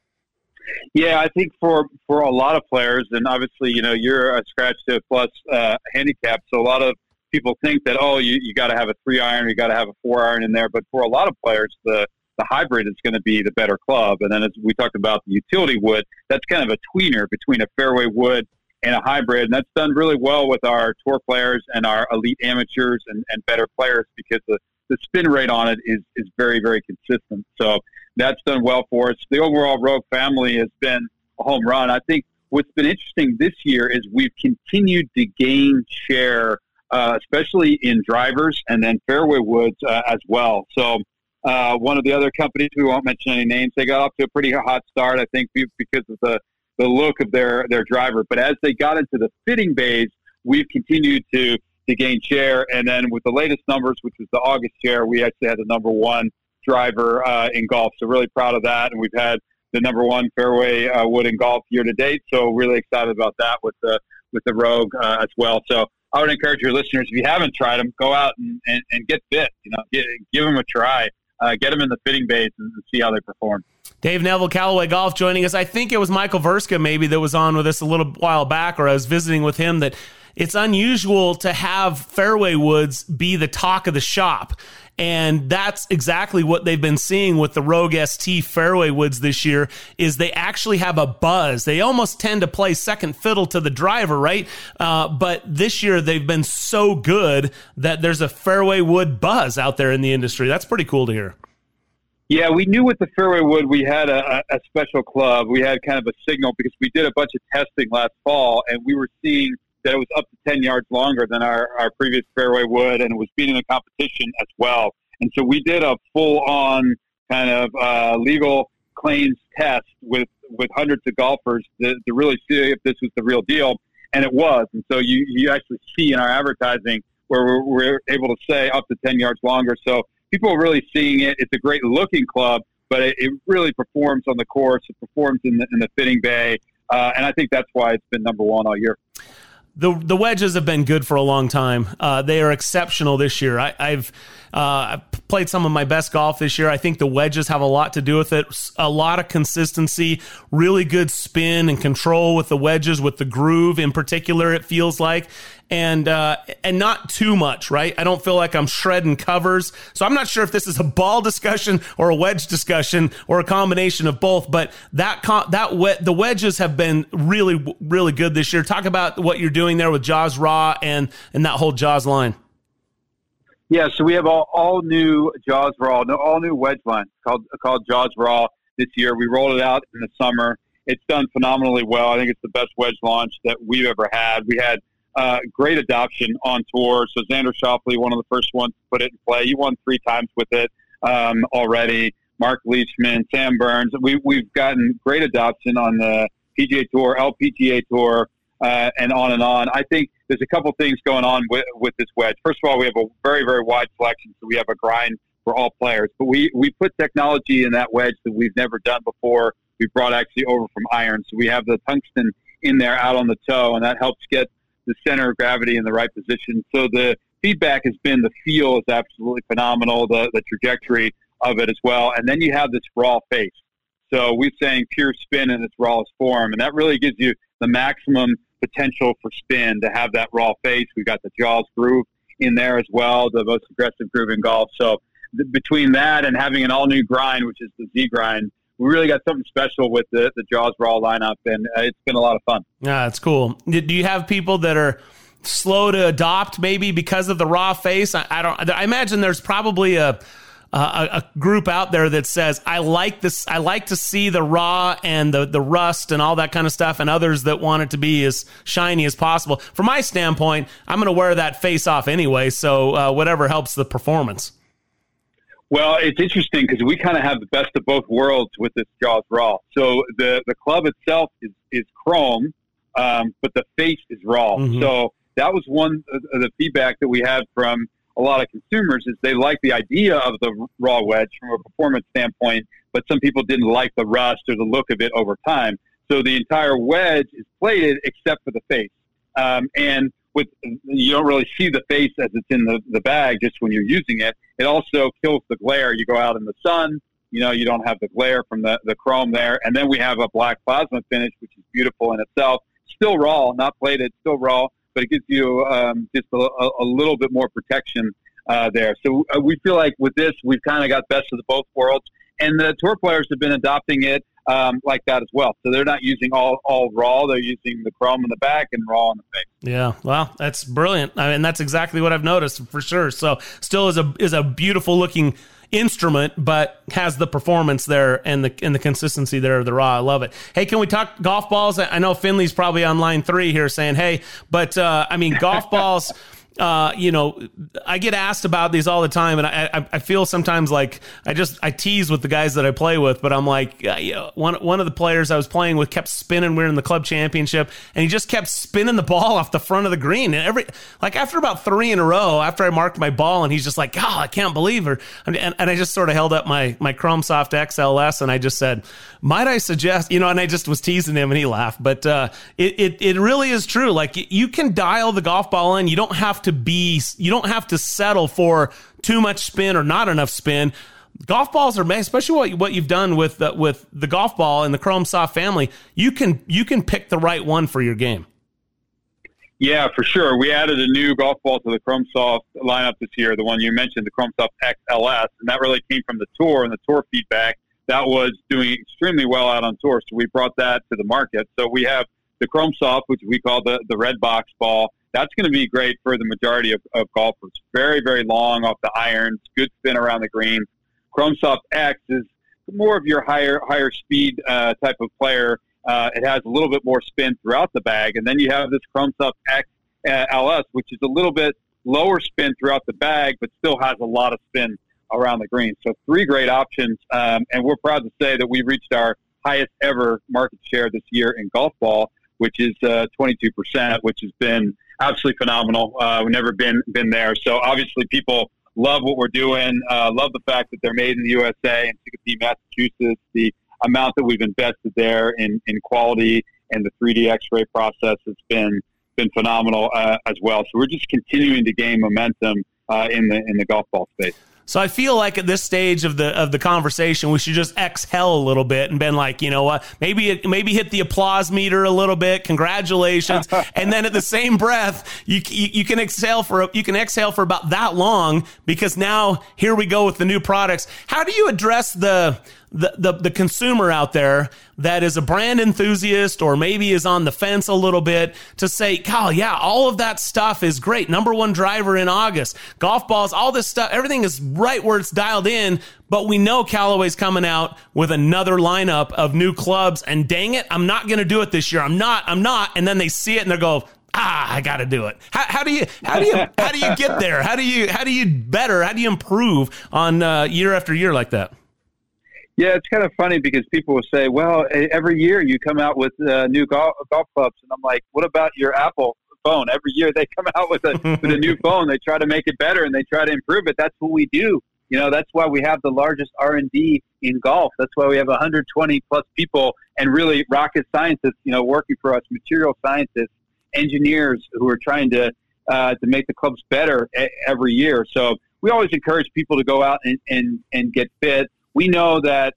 Yeah, I think for a lot of players, and obviously, you're a scratch to plus handicap, so a lot of people think that, you got to have a 3-iron, you got to have a 4-iron in there. But for a lot of players, the hybrid is going to be the better club. And then as we talked about the utility wood, that's kind of a tweener between a fairway wood and a hybrid. And that's done really well with our tour players and our elite amateurs and better players, because the spin rate on it is very, very consistent. So that's done well for us. The overall Rogue family has been a home run. I think what's been interesting this year is we've continued to gain share, especially in drivers and then fairway woods as well. So one of the other companies, we won't mention any names, they got off to a pretty hot start, I think, because of the look of their driver. But as they got into the fitting bays, we've continued to gain share. And then with the latest numbers, which was the August share, we actually had the number 1 driver in golf. So really proud of that. And we've had the number 1 fairway wood in golf year to date. So really excited about that with the Rogue as well. So I would encourage your listeners, if you haven't tried them, go out and get fit. Give them a try. Get them in the fitting bays and see how they perform. Dave Neville, Callaway Golf, joining us. I think it was Michael Verska maybe that was on with us a little while back, or I was visiting with him, that it's unusual to have fairway woods be the talk of the shop. And that's exactly what they've been seeing with the Rogue ST fairway woods this year, is they actually have a buzz. They almost tend to play second fiddle to the driver, right? But this year they've been so good that there's a fairway wood buzz out there in the industry. That's pretty cool to hear. Yeah, we knew with the fairway wood we had a special club. We had kind of a signal, because we did a bunch of testing last fall, and we were seeing that it was up to 10 yards longer than our previous fairway wood, and it was beating the competition as well. And so we did a full-on kind of legal claims test with hundreds of golfers to really see if this was the real deal, and it was. And so you actually see in our advertising where we're able to say up to 10 yards longer. So people are really seeing it. It's a great-looking club. but it really performs on the course. It performs in the fitting bay, and I think that's why it's been number one all year. The wedges have been good for a long time. They are exceptional this year. I've played some of my best golf this year. I think the wedges have a lot to do with it. A lot of consistency, really good spin and control with the wedges, with the groove in particular, it feels like. And not too much, right? I don't feel like I'm shredding covers. So I'm not sure if this is a ball discussion or a wedge discussion or a combination of both, but the wedges have been really, really good this year. Talk about what you're doing there with Jaws Raw and that whole Jaws line. Yeah, so we have all new Jaws Raw, all new wedge line called Jaws Raw this year. We rolled it out in the summer. It's done phenomenally well. I think it's the best wedge launch that we've ever had. We had great adoption on tour. So Xander Schauffele, one of the first ones to put it in play. He won 3 times with it already. Mark Leishman, Sam Burns. We've gotten great adoption on the PGA Tour, LPGA Tour, and on and on. I think there's a couple things going on with this wedge. First of all, we have a very, very wide selection, so we have a grind for all players. But we put technology in that wedge that we've never done before. We brought actually over from iron. So we have the tungsten in there out on the toe, and that helps get the center of gravity in the right position. So the feedback has been, the feel is absolutely phenomenal, the trajectory of it as well. And then you have this raw face. So we're saying pure spin in its rawest form, and that really gives you the maximum potential for spin to have that raw face. We've got the Jaws groove in there as well, the most aggressive groove in golf. So between that and having an all-new grind, which is the Z grind, we really got something special with the Jaws Raw lineup, and it's been a lot of fun. Yeah, it's cool. Do you have people that are slow to adopt maybe because of the raw face? I imagine there's probably a group out there that says, I like this. I like to see the raw and the rust and all that kind of stuff, and others that want it to be as shiny as possible. From my standpoint, I'm going to wear that face off anyway, so whatever helps the performance. Well, it's interesting because we kind of have the best of both worlds with this Jaws Raw. So the club itself is chrome, but the face is raw. Mm-hmm. So that was one of the feedback that we had from a lot of consumers, is they like the idea of the raw wedge from a performance standpoint, but some people didn't like the rust or the look of it over time. So the entire wedge is plated except for the face. And you don't really see the face as it's in the bag just when you're using it. It also kills the glare. You go out in the sun, you don't have the glare from the chrome there. And then we have a black plasma finish, which is beautiful in itself. Still raw, not plated, still raw, but it gives you just a little bit more protection there. So we feel like with this, we've kind of got best of both worlds. And the tour players have been adopting it like that as well. So they're not using all raw. They're using the chrome in the back and raw in the face. Yeah, well, that's brilliant. I mean, that's exactly what I've noticed for sure. So still is a beautiful looking instrument, but has the performance there and the consistency there of the raw. I love it. Hey, can we talk golf balls? I know Finley's probably on line 3 here saying, hey, but I mean, golf balls, I get asked about these all the time, and I feel sometimes like I tease with the guys that I play with, but I'm like, one of the players I was playing with kept spinning. We were in the club championship, and he just kept spinning the ball off the front of the green. And after about 3 in a row, after I marked my ball, and he's just like, I can't believe her. And I just sort of held up my Chrome Soft XLS, and I just said, might I suggest, and I just was teasing him, and he laughed. But it really is true. Like, you can dial the golf ball in. You don't have to settle for too much spin or not enough spin. Golf balls are, especially what you've done with the golf ball and the Chrome Soft family, you can pick the right one for your game. Yeah, for sure. We added a new golf ball to the Chrome Soft lineup this year, the one you mentioned, the Chrome Soft XLS, and that really came from the tour and the tour feedback. That was doing extremely well out on tour, so we brought that to the market. So we have the Chrome Soft, which we call the red box ball. That's going to be great for the majority of golfers. Very, very long off the irons, good spin around the green. Chrome Soft X is more of your higher speed type of player. It has a little bit more spin throughout the bag. And then you have this Chrome Soft X LS, which is a little bit lower spin throughout the bag, but still has a lot of spin around the green. So 3 great options. And we're proud to say that we reached our highest ever market share this year in golf ball, which is 22%, which has been absolutely phenomenal. We've never been there. So obviously people love what we're doing. Love the fact that they're made in the USA and Chicopee, Massachusetts. The amount that we've invested there in quality and the 3D X-ray process has been phenomenal as well. So we're just continuing to gain momentum in the golf ball space. So I feel like at this stage of the conversation, we should just exhale a little bit and been like, you know what, maybe hit the applause meter a little bit. Congratulations. And then at the same breath, you can exhale for about that long, because now here we go with the new products. How do you address the consumer out there that is a brand enthusiast or maybe is on the fence a little bit to say, Kyle, yeah, all of that stuff is great. Number one driver in August, golf balls, all this stuff, everything is right where it's dialed in, but we know Callaway's coming out with another lineup of new clubs, and dang it, I'm not going to do it this year. I'm not. And then they see it and they go, I got to do it. How do you get there? How do you improve on year after year like that? Yeah, it's kind of funny because people will say, well, every year you come out with new golf clubs. And I'm like, what about your Apple phone? Every year they come out with a new phone. They try to make it better and they try to improve it. That's what we do. You know, that's why we have the largest R&D in golf. That's why we have 120 plus people and really rocket scientists, you know, working for us, material scientists, engineers who are trying to make the clubs better every year. So we always encourage people to go out and get fit. We know that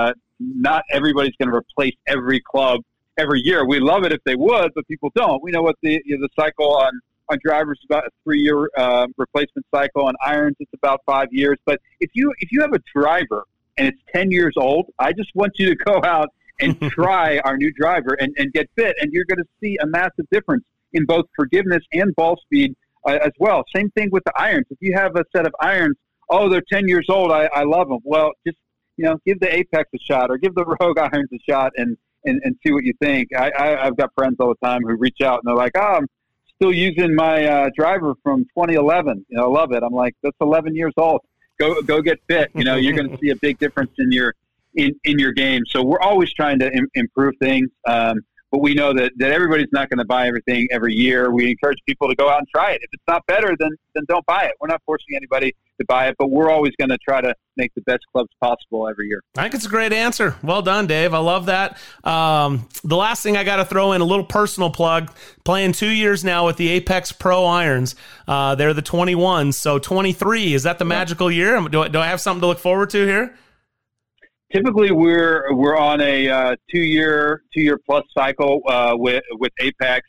not everybody's going to replace every club every year. We love it if they would, but people don't. We know what the cycle on drivers is about a 3-year replacement cycle. On irons, it's about 5 years. But if you have a driver and it's 10 years old, I just want you to go out and try our new driver and get fit, and you're going to see a massive difference in both forgiveness and ball speed as well. Same thing with the irons. If you have a set of irons, they're 10 years old, I love them. Well, just give the Apex a shot or give the Rogue irons a shot and see what you think. I've got friends all the time who reach out and they're like, I'm still using my driver from 2011. I love it. I'm like, that's 11 years old. Go get fit. You're going to see a big difference in your game. So we're always trying to improve things. But we know that everybody's not going to buy everything every year. We encourage people to go out and try it. If it's not better, then don't buy it. We're not forcing anybody to buy it, but we're always going to try to make the best clubs possible every year. I think it's a great answer. Well done, Dave. I love that. The last thing I got to throw in, a little personal plug, playing 2 years now with the Apex Pro irons. They're the 21s. So 23, is that the magical year? Do I have something to look forward to here? Typically, we're on a 2 year plus cycle with Apex.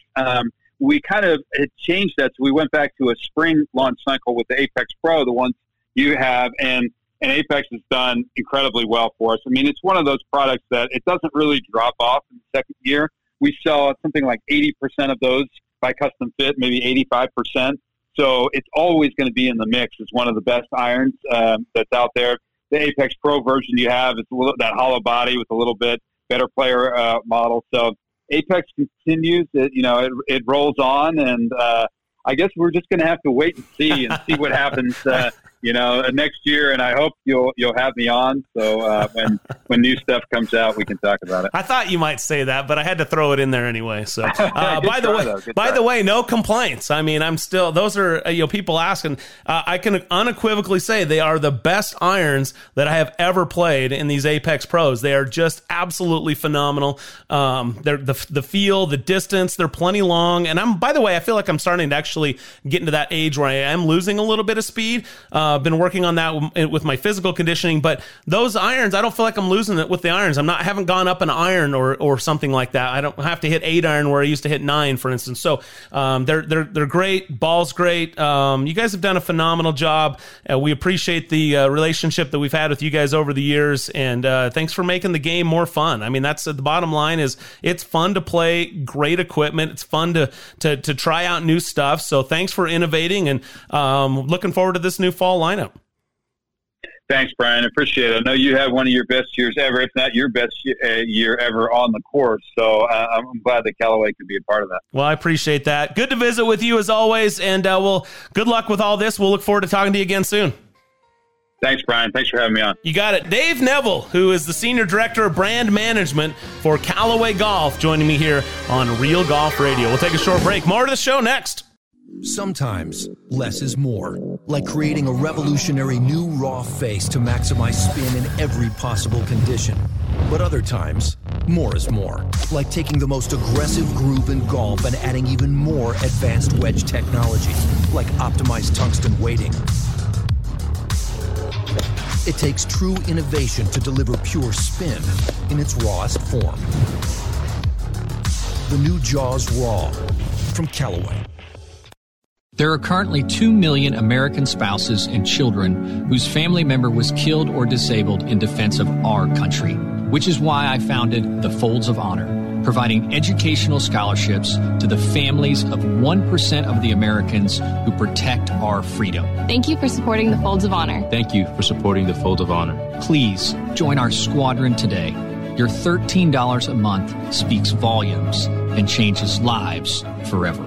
We kind of had changed that, so we went back to a spring launch cycle with the Apex Pro, the ones you have, and Apex has done incredibly well for us. I mean, it's one of those products that it doesn't really drop off in the second year. We sell something like 80% of those by custom fit, maybe 85%. So it's always going to be in the mix. It's one of the best irons that's out there. The Apex Pro version you have is that hollow body with a little bit better player model. So Apex continues. It rolls on, and I guess we're just going to have to wait and see what happens. Next year, and I hope you'll have me on. So when new stuff comes out, we can talk about it. I thought you might say that, but I had to throw it in there anyway. So by the way, no complaints. I mean, I'm still. Those are people asking. I can unequivocally say they are the best irons that I have ever played in these Apex Pros. They are just absolutely phenomenal. They're the feel, the distance. They're plenty long, and by the way, I feel like I'm starting to actually get into that age where I am losing a little bit of speed. I've been working on that with my physical conditioning, but those irons, I don't feel like I'm losing it with the irons. I haven't gone up an iron or something like that. I don't have to hit 8 iron where I used to hit 9, for instance. So they're great. Ball's great. You guys have done a phenomenal job. We appreciate the relationship that we've had with you guys over the years, and thanks for making the game more fun. I mean, that's the bottom line. Is it's fun to play great equipment. It's fun to try out new stuff. So thanks for innovating, and looking forward to this new fall lineup. Thanks, Brian. I appreciate it. I know you had one of your best years ever, if not your best year ever on the course. So I'm glad that Callaway could be a part of that. Well, I appreciate that. Good to visit with you as always. And good luck with all this. We'll look forward to talking to you again soon. Thanks, Brian. Thanks for having me on. You got it. Dave Neville, who is the Senior Director of Brand Management for Callaway Golf, joining me here on Real Golf Radio. We'll take a short break. More to the show next. Sometimes, less is more. Like creating a revolutionary new raw face to maximize spin in every possible condition. But other times, more is more. Like taking the most aggressive groove in golf and adding even more advanced wedge technology, like optimized tungsten weighting. It takes true innovation to deliver pure spin in its rawest form. The new Jaws Raw from Callaway. There are currently 2 million American spouses and children whose family member was killed or disabled in defense of our country, which is why I founded the Folds of Honor, providing educational scholarships to the families of 1% of the Americans who protect our freedom. Thank you for supporting the Folds of Honor. Thank you for supporting the Folds of Honor. Please join our squadron today. Your $13 a month speaks volumes and changes lives forever.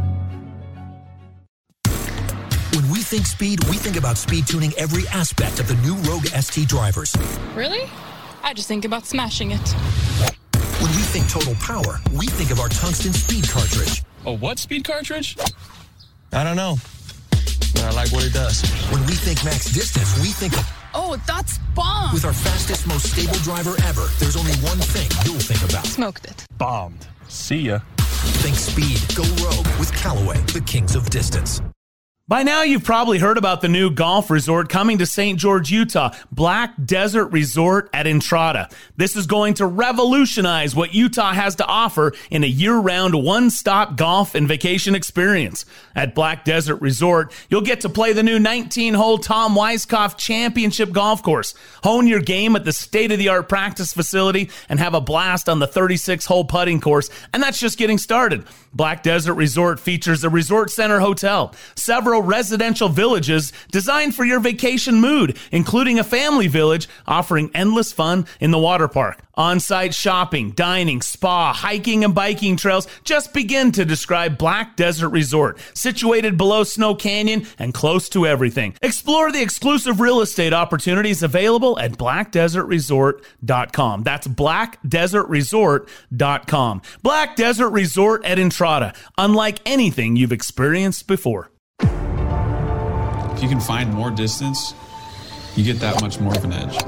When we think speed, we think about speed tuning every aspect of the new Rogue ST drivers. Really? I just think about smashing it. When we think total power, we think of our tungsten speed cartridge. A what speed cartridge? I don't know, but I like what it does. When we think max distance, we think of... Oh, that's bomb! With our fastest, most stable driver ever, there's only one thing you'll think about. Smoked it. Bombed. See ya. Think speed. Go Rogue with Callaway, the kings of distance. By now, you've probably heard about the new golf resort coming to St. George, Utah, Black Desert Resort at Entrada. This is going to revolutionize what Utah has to offer in a year-round one-stop golf and vacation experience. At Black Desert Resort, you'll get to play the new 19-hole Tom Weiskopf Championship Golf Course, hone your game at the state-of-the-art practice facility, and have a blast on the 36-hole putting course. And that's just getting started. Black Desert Resort features a resort center hotel, several residential villages designed for your vacation mood, including a family village offering endless fun in the water park. On-site shopping, dining, spa, hiking, and biking trails just begin to describe Black Desert Resort, situated below Snow Canyon and close to everything. Explore the exclusive real estate opportunities available at blackdesertresort.com. That's blackdesertresort.com. Black Desert Resort at Entrada, unlike anything you've experienced before. If you can find more distance, you get that much more of an edge.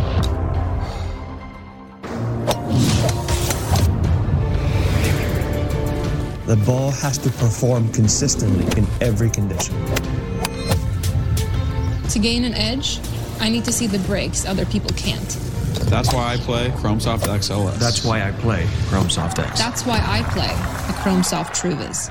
The ball has to perform consistently in every condition. To gain an edge, I need to see the breaks other people can't. That's why I play Chromesoft XLS. That's why I play Chromesoft X. That's why I play the Chromesoft TrueViz.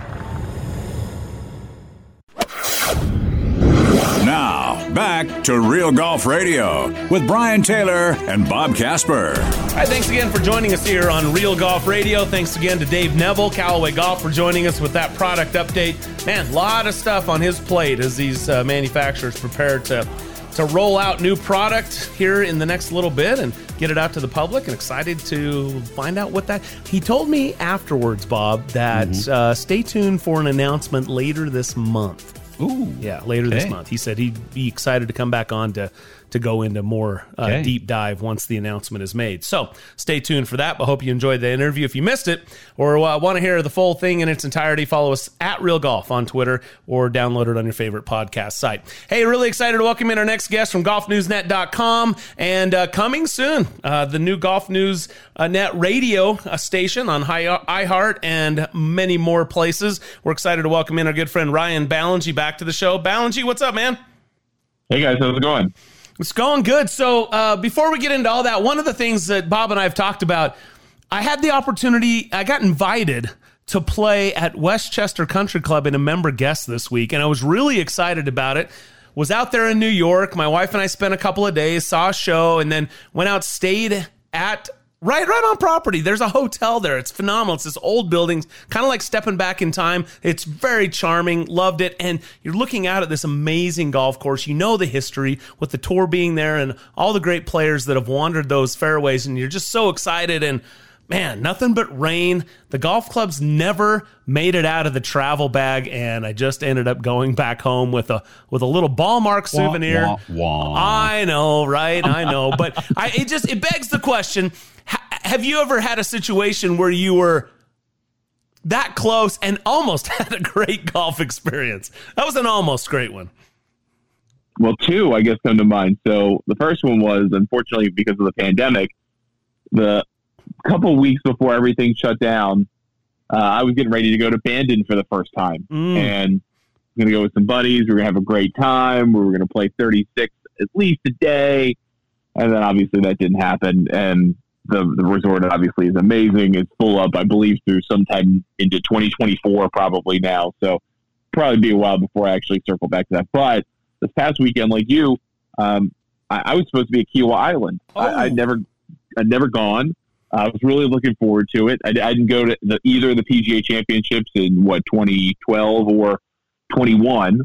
Now, back to Real Golf Radio with Brian Taylor and Bob Casper. All right, thanks again for joining us here on Real Golf Radio. Thanks again to Dave Neville, Callaway Golf, for joining us with that product update. Man, a lot of stuff on his plate as these manufacturers prepare to roll out new product here in the next little bit and get it out to the public, and excited to find out what that... He told me afterwards, Bob, that stay tuned for an announcement later this month. Ooh. Yeah, later this month. He said he'd be excited to come back on to go into more deep dive once the announcement is made. So stay tuned for that, but hope you enjoyed the interview. If you missed it or want to hear the full thing in its entirety, follow us at Real Golf on Twitter or download it on your favorite podcast site. Hey, really excited to welcome in our next guest from golfnewsnet.com, and coming soon, the new Golf News Net radio station on iHeart and many more places. We're excited to welcome in our good friend Ryan Ballengee back to the show. Ballengee, what's up, man? Hey, guys. How's it going? It's going good. So before we get into all that, one of the things that Bob and I have talked about, I had the opportunity, I got invited to play at Westchester Country Club in a member guest this week, and I was really excited about it. Was out there in New York. My wife and I spent a couple of days, saw a show, and then went out, stayed at... Right on property. There's a hotel there. It's phenomenal. It's this old building, kind of like stepping back in time. It's very charming. Loved it. And you're looking out at this amazing golf course. You know the history with the tour being there and all the great players that have wandered those fairways. And you're just so excited. And man, nothing but rain. The golf club's never made it out of the travel bag, and I just ended up going back home with a little ball mark souvenir. Wah, wah, wah. I know, right? I know, but it begs the question: have you ever had a situation where you were that close and almost had a great golf experience. That was an almost great one. Well, two, I guess, come to mind. So the first one was, unfortunately, because of the pandemic, the couple weeks before everything shut down, I was getting ready to go to Bandon for the first time. And I'm going to go with some buddies. We're going to have a great time. We were going to play 36 at least a day. And then obviously that didn't happen. And the resort obviously is amazing. It's full up, I believe, through sometime into 2024 probably now. So probably be a while before I actually circle back to that. But this past weekend, like you, I was supposed to be at Kiowa Island. I'd never gone. I was really looking forward to it. I didn't go to either of the PGA Championships in 2012 or 21,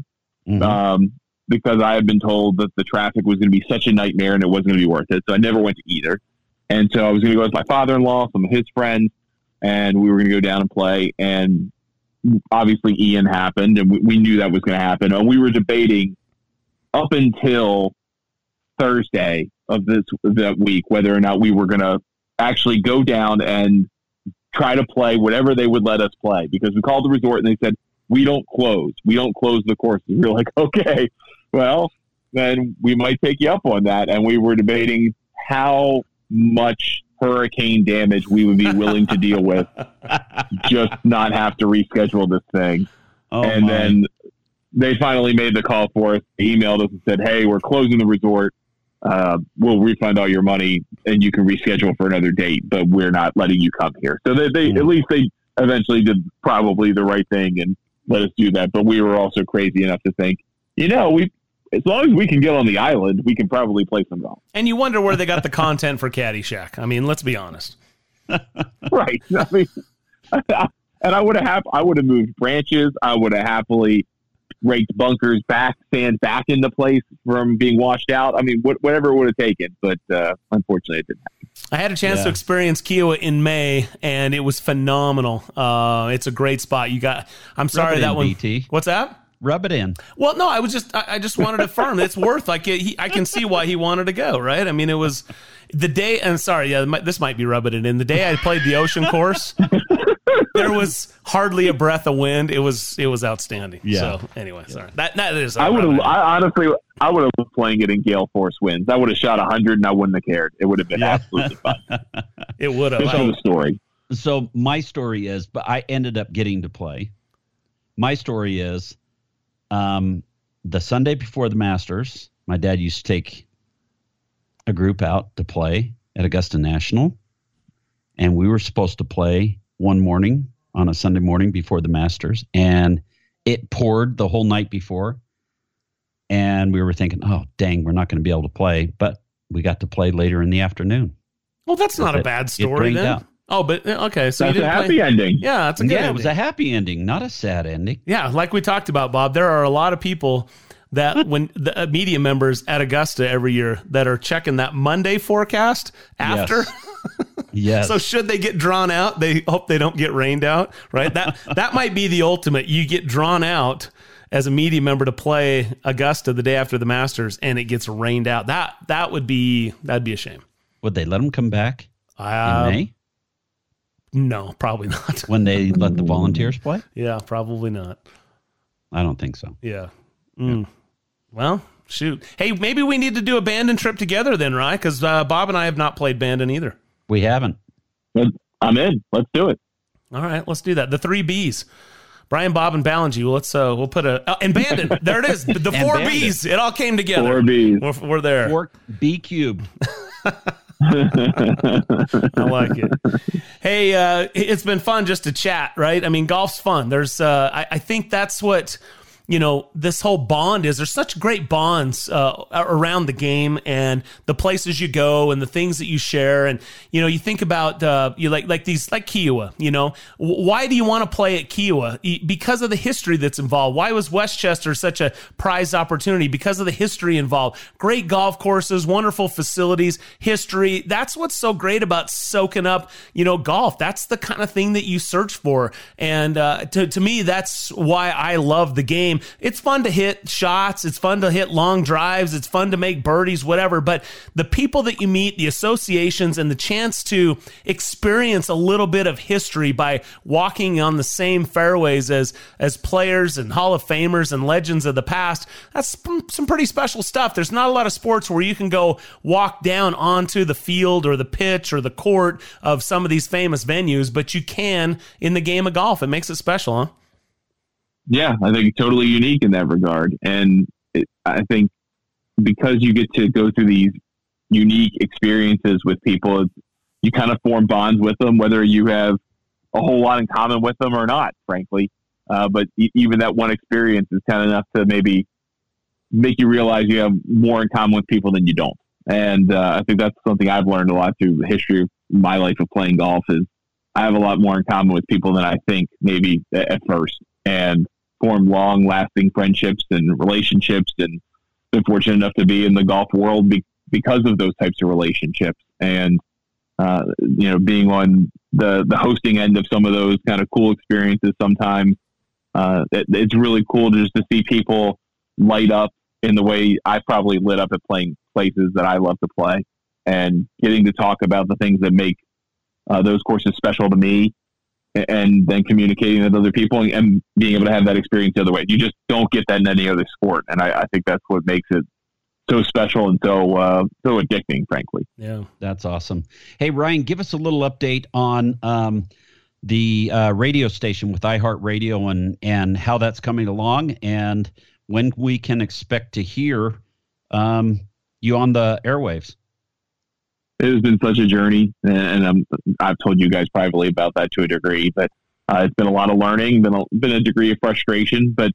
because I had been told that the traffic was going to be such a nightmare and it wasn't going to be worth it. So I never went to either. And so I was going to go with my father-in-law, some of his friends, and we were going to go down and play. And obviously Ian happened, and we knew that was going to happen. And we were debating up until Thursday of that week whether or not we were going to actually go down and try to play whatever they would let us play, because we called the resort and they said, we don't close the courses. We were like, okay, well, then we might take you up on that. And we were debating how much hurricane damage we would be willing to deal with, just not have to reschedule this thing. Then they finally made the call for us. They emailed us and said, hey, we're closing the resort. We'll refund all your money and you can reschedule for another date, but we're not letting you come here. So they at least they eventually did probably the right thing and let us do that. But we were also crazy enough to think, as long as we can get on the island, we can probably play some golf. And you wonder where they got the content for Caddyshack. I mean, let's be honest. Right. I mean, and I would have moved branches. I would have happily raked bunkers back, sand back into place from being washed out. I mean, whatever it would have taken, but unfortunately it didn't happen. I had a chance to experience Kiowa in May, and it was phenomenal. It's a great spot. I'm sorry that one. BT. What's that? Rub it in. Well, no, I just wanted to affirm it's worth. I can see why he wanted to go. Right? I mean, it was the day. And sorry, this might be rubbing it in. The day I played the Ocean Course, there was hardly a breath of wind. It was outstanding. Yeah. So anyway, sorry. That is. I would have loved playing it in gale force winds. I would have shot 100 and I wouldn't have cared. It would have been absolutely fun. It would have. Just the story. So my story is, but I ended up getting to play. My story is, the Sunday before the Masters, my dad used to take a group out to play at Augusta National, and we were supposed to play one morning on a Sunday morning before the Masters, and it poured the whole night before, and we were thinking, oh, dang, we're not going to be able to play, but we got to play later in the afternoon. Well, that's not a bad story then. Out. Oh, but okay. So that's you didn't a happy ending. Yeah, that's a good ending. It was a happy ending, not a sad ending. Yeah, like we talked about, Bob, there are a lot of people that when the media members at Augusta every year that are checking that Monday forecast after. Yes. So should they get drawn out, they hope they don't get rained out, right? That might be the ultimate. You get drawn out as a media member to play Augusta the day after the Masters and it gets rained out. That'd be a shame. Would they let them come back in May? No, probably not. When they let the volunteers play? Yeah, probably not. I don't think so. Yeah. Well, shoot. Hey, maybe we need to do a Bandon trip together then, right? Because Bob and I have not played Bandon either. We haven't. I'm in. Let's do it. All right, let's do that. The 3 Bs. Brian, Bob, and Ballingy. Well, we'll put and Bandon. There it is. The 4 Bs. It all came together. 4 Bs. We're there. 4 B cubed. I like it. Hey, it's been fun just to chat, right? I mean, golf's fun. There's, I think that's what, this whole bond is. There's such great bonds around the game and the places you go and the things that you share. And, you think about, like Kiowa, why do you want to play at Kiowa? Because of the history that's involved. Why was Westchester such a prized opportunity? Because of the history involved. Great golf courses, wonderful facilities, history. That's what's so great about soaking up, golf. That's the kind of thing that you search for. And to me, that's why I love the game. game. It's fun to hit shots. It's fun to hit long drives. It's fun to make birdies, whatever. But the people that you meet, the associations, and the chance to experience a little bit of history by walking on the same fairways as players and Hall of Famers and legends of the past, that's some pretty special stuff. There's not a lot of sports where you can go walk down onto the field or the pitch or the court of some of these famous venues, but you can in the game of golf. It makes it special, huh? Yeah, I think totally unique in that regard. And I think because you get to go through these unique experiences with people, you kind of form bonds with them, whether you have a whole lot in common with them or not, frankly. But even that one experience is kind of enough to maybe make you realize you have more in common with people than you don't. And I think that's something I've learned a lot through the history of my life of playing golf is I have a lot more in common with people than I think maybe at first, and form long-lasting friendships and relationships, and been fortunate enough to be in the golf world because of those types of relationships. And being on the hosting end of some of those kind of cool experiences sometimes, it's really cool just to see people light up in the way I probably lit up at playing places that I love to play, and getting to talk about the things that make those courses special to me, and then communicating with other people and being able to have that experience the other way. You just don't get that in any other sport. And I think that's what makes it so special and so addicting, frankly. Yeah, that's awesome. Hey, Ryan, give us a little update on the radio station with iHeartRadio and how that's coming along, and when we can expect to hear you on the airwaves. It has been such a journey, and I've told you guys privately about that to a degree, but it's been a lot of learning, been a degree of frustration, but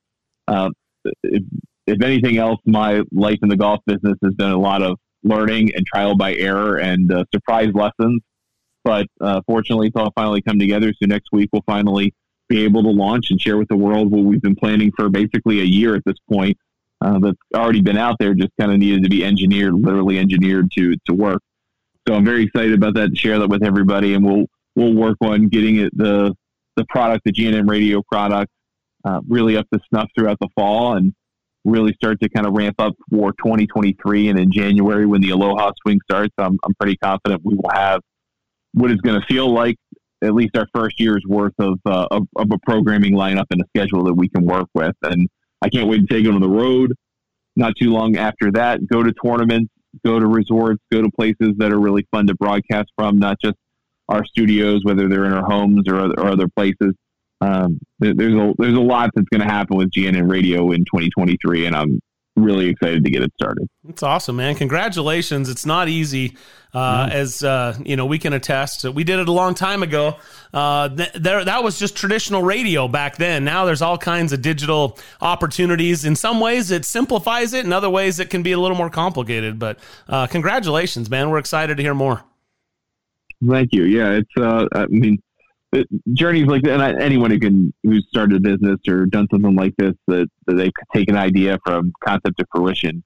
if anything else, my life in the golf business has been a lot of learning and trial by error and surprise lessons. But fortunately, it's all finally come together. So next week, we'll finally be able to launch and share with the world what we've been planning for basically a year at this point. That's already been out there, just kind of needed to be literally engineered to work. So I'm very excited about that, to share that with everybody, and we'll work on getting it the product, the GNN Radio product, really up to snuff throughout the fall, and really start to kind of ramp up for 2023. And in January, when the Aloha Swing starts, I'm pretty confident we will have what is going to feel like at least our first year's worth of a programming lineup and a schedule that we can work with. And I can't wait to take it on the road. Not too long after that, go to tournaments, go to resorts, go to places that are really fun to broadcast from, not just our studios, whether they're in our homes or other places. There's a lot that's going to happen with GNN Radio in 2023, and I'm really excited to get it started. It's awesome, man. Congratulations. It's not easy, as we can attest. We did it a long time ago. That was just traditional radio back then. Now there's all kinds of digital opportunities. In some ways, it simplifies it. In other ways, it can be a little more complicated. But congratulations, man. We're excited to hear more. Thank you. Yeah, it's journeys like that, and anyone who's started a business or done something like this, that they take an idea from concept to fruition.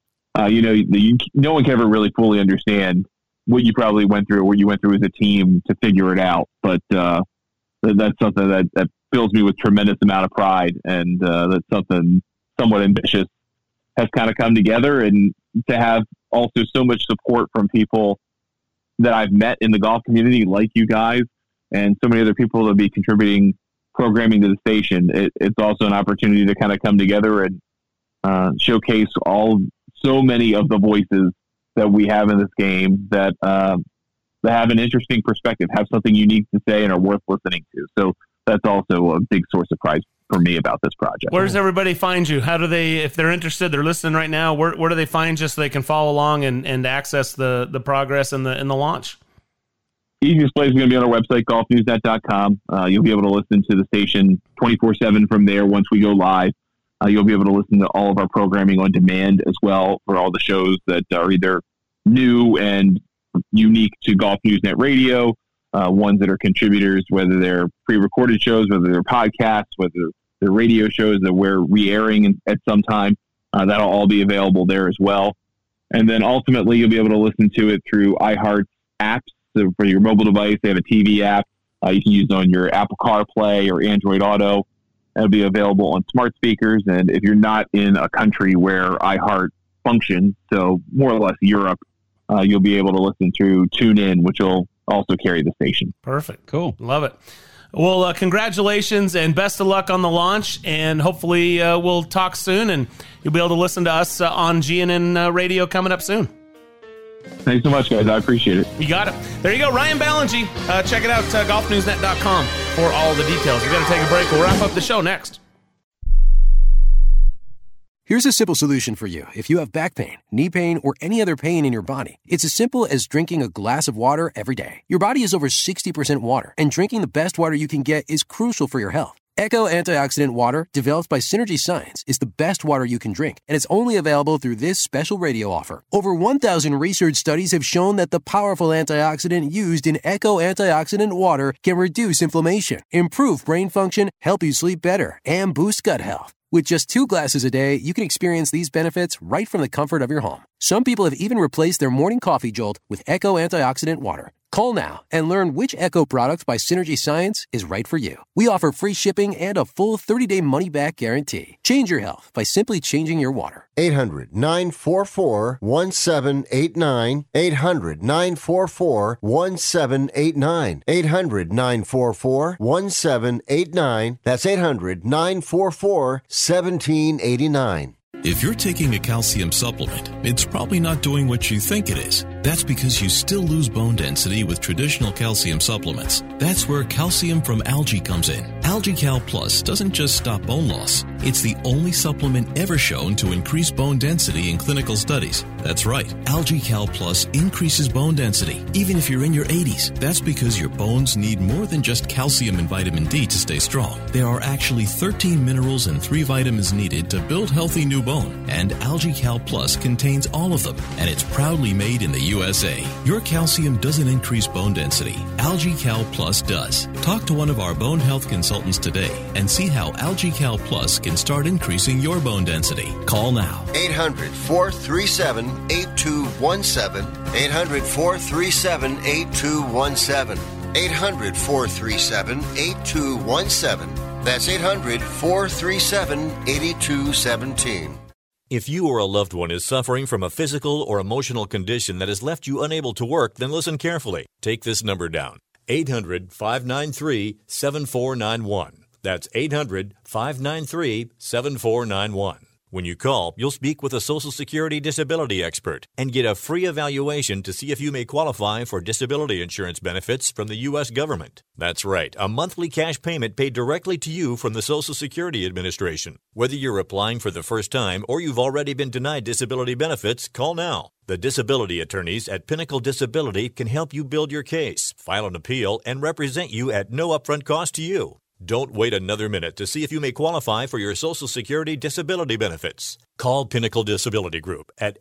No one can ever really fully understand what you probably went through or what you went through as a team to figure it out. But that's something that fills me with tremendous amount of pride, and that's something somewhat ambitious has kind of come together, and to have also so much support from people that I've met in the golf community, like you guys, and so many other people that will be contributing programming to the station. It's also an opportunity to kind of come together and showcase so many of the voices that we have in this game that have an interesting perspective, have something unique to say, and are worth listening to. So that's also a big source of pride for me about this project. Where does everybody find you? How do they, if they're interested, they're listening right now, where do they find you so they can follow along and access the progress and the launch? Easiest place is going to be on our website, golfnewsnet.com. You'll be able to listen to the station 24/7 from there once we go live. You'll be able to listen to all of our programming on demand as well for all the shows that are either new and unique to Golf Newsnet Radio, ones that are contributors, whether they're pre-recorded shows, whether they're podcasts, whether they're radio shows that we're re-airing at some time. That'll all be available there as well. And then ultimately, you'll be able to listen to it through iHeart's apps. So for your mobile device, they have a TV app. You can use it on your Apple CarPlay or Android Auto. It'll be available on smart speakers. And if you're not in a country where iHeart functions, so more or less Europe, you'll be able to listen through TuneIn, which will also carry the station. Perfect. Cool. Love it. Well, congratulations and best of luck on the launch. And hopefully we'll talk soon and you'll be able to listen to us on GNN Radio coming up soon. Thanks so much, guys. I appreciate it. You got it. There you go. Ryan Ballengee. Check it out, golfnewsnet.com for all the details. We've got to take a break. We'll wrap up the show next. Here's a simple solution for you. If you have back pain, knee pain, or any other pain in your body, it's as simple as drinking a glass of water every day. Your body is over 60% water, and drinking the best water you can get is crucial for your health. Echo Antioxidant Water, developed by Synergy Science, is the best water you can drink, and it's only available through this special radio offer. Over 1,000 research studies have shown that the powerful antioxidant used in Echo Antioxidant Water can reduce inflammation, improve brain function, help you sleep better, and boost gut health. With just 2 glasses a day, you can experience these benefits right from the comfort of your home. Some people have even replaced their morning coffee jolt with Echo Antioxidant Water. Call now and learn which Echo product by Synergy Science is right for you. We offer free shipping and a full 30-day money-back guarantee. Change your health by simply changing your water. 800-944-1789. 800-944-1789. 800-944-1789. That's 800-944-1789. If you're taking a calcium supplement, it's probably not doing what you think it is. That's because you still lose bone density with traditional calcium supplements. That's where calcium from algae comes in. AlgaeCal Plus doesn't just stop bone loss. It's the only supplement ever shown to increase bone density in clinical studies. That's right, AlgaeCal Plus increases bone density, even if you're in your 80s. That's because your bones need more than just calcium and vitamin D to stay strong. There are actually 13 minerals and 3 vitamins needed to build healthy new bone, and AlgaeCal Plus contains all of them, and it's proudly made in the USA. Your calcium doesn't increase bone density. AlgaeCal Plus does. Talk to one of our bone health consultants today and see how AlgaeCal Plus can start increasing your bone density. Call now. 800-437-8217. 800-437-8217. 800-437-8217. That's 800-437-8217. If you or a loved one is suffering from a physical or emotional condition that has left you unable to work, then listen carefully. Take this number down. 800-593-7491. That's 800-593-7491. When you call, you'll speak with a Social Security disability expert and get a free evaluation to see if you may qualify for disability insurance benefits from the U.S. government. That's right, a monthly cash payment paid directly to you from the Social Security Administration. Whether you're applying for the first time or you've already been denied disability benefits, call now. The disability attorneys at Pinnacle Disability can help you build your case, file an appeal, and represent you at no upfront cost to you. Don't wait another minute to see if you may qualify for your Social Security disability benefits. Call Pinnacle Disability Group at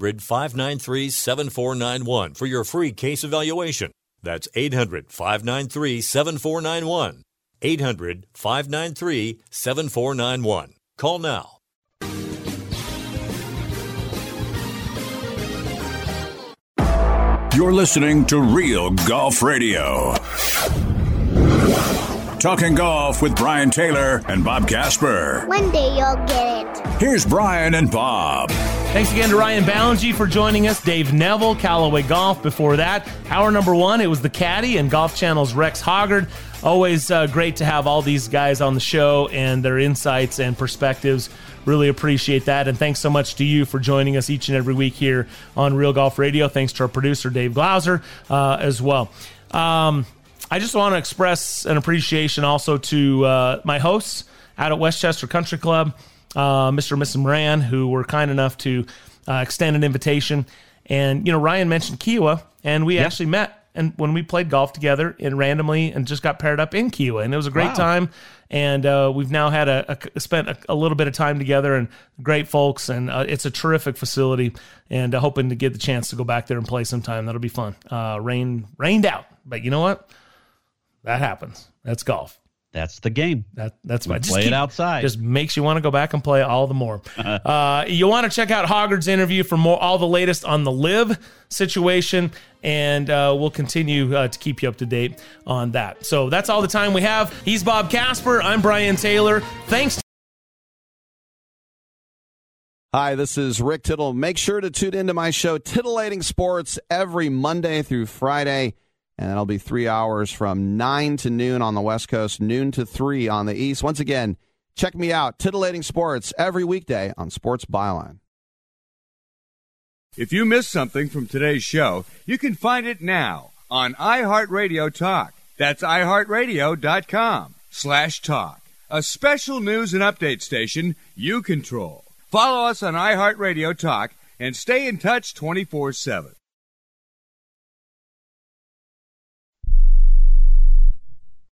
800-593-7491 for your free case evaluation. That's 800-593-7491. 800-593-7491. Call now. You're listening to Real Golf Radio. Talking golf with Brian Taylor and Bob Casper. One day you'll get it. Here's Brian and Bob. Thanks again to Ryan Ballengee for joining us. Dave Neville, Callaway Golf. Before that, hour number 1, it was the Caddy and Golf Channel's Rex Hoggard. Always great to have all these guys on the show and their insights and perspectives. Really appreciate that. And thanks so much to you for joining us each and every week here on Real Golf Radio. Thanks to our producer, Dave Glauser, as well. I just want to express an appreciation also to my hosts out at Westchester Country Club, Mr. and Mrs. Moran, who were kind enough to extend an invitation. And, you know, Ryan mentioned Kiowa, and we actually met and when we played golf together and randomly and just got paired up in Kiowa. And it was a great time. And we've now had spent a little bit of time together, and great folks. And it's a terrific facility, and hoping to get the chance to go back there and play sometime. That'll be fun. Rained out. But you know what? That happens. That's golf. That's the game. That's why. Play it outside. Just makes you want to go back and play all the more. You want to check out Hoggard's interview for all the latest on the LIV situation, and we'll continue to keep you up to date on that. So that's all the time we have. He's Bob Casper. I'm Brian Taylor. Thanks. Hi, this is Rick Tittle. Make sure to tune into my show, Titillating Sports, every Monday through Friday. And that'll be 3 hours from 9 to noon on the West Coast, noon to 3 on the East. Once again, check me out, Titillating Sports, every weekday on Sports Byline. If you missed something from today's show, you can find it now on iHeartRadio Talk. That's iHeartRadio.com/talk. A special news and update station you control. Follow us on iHeartRadio Talk and stay in touch 24/7.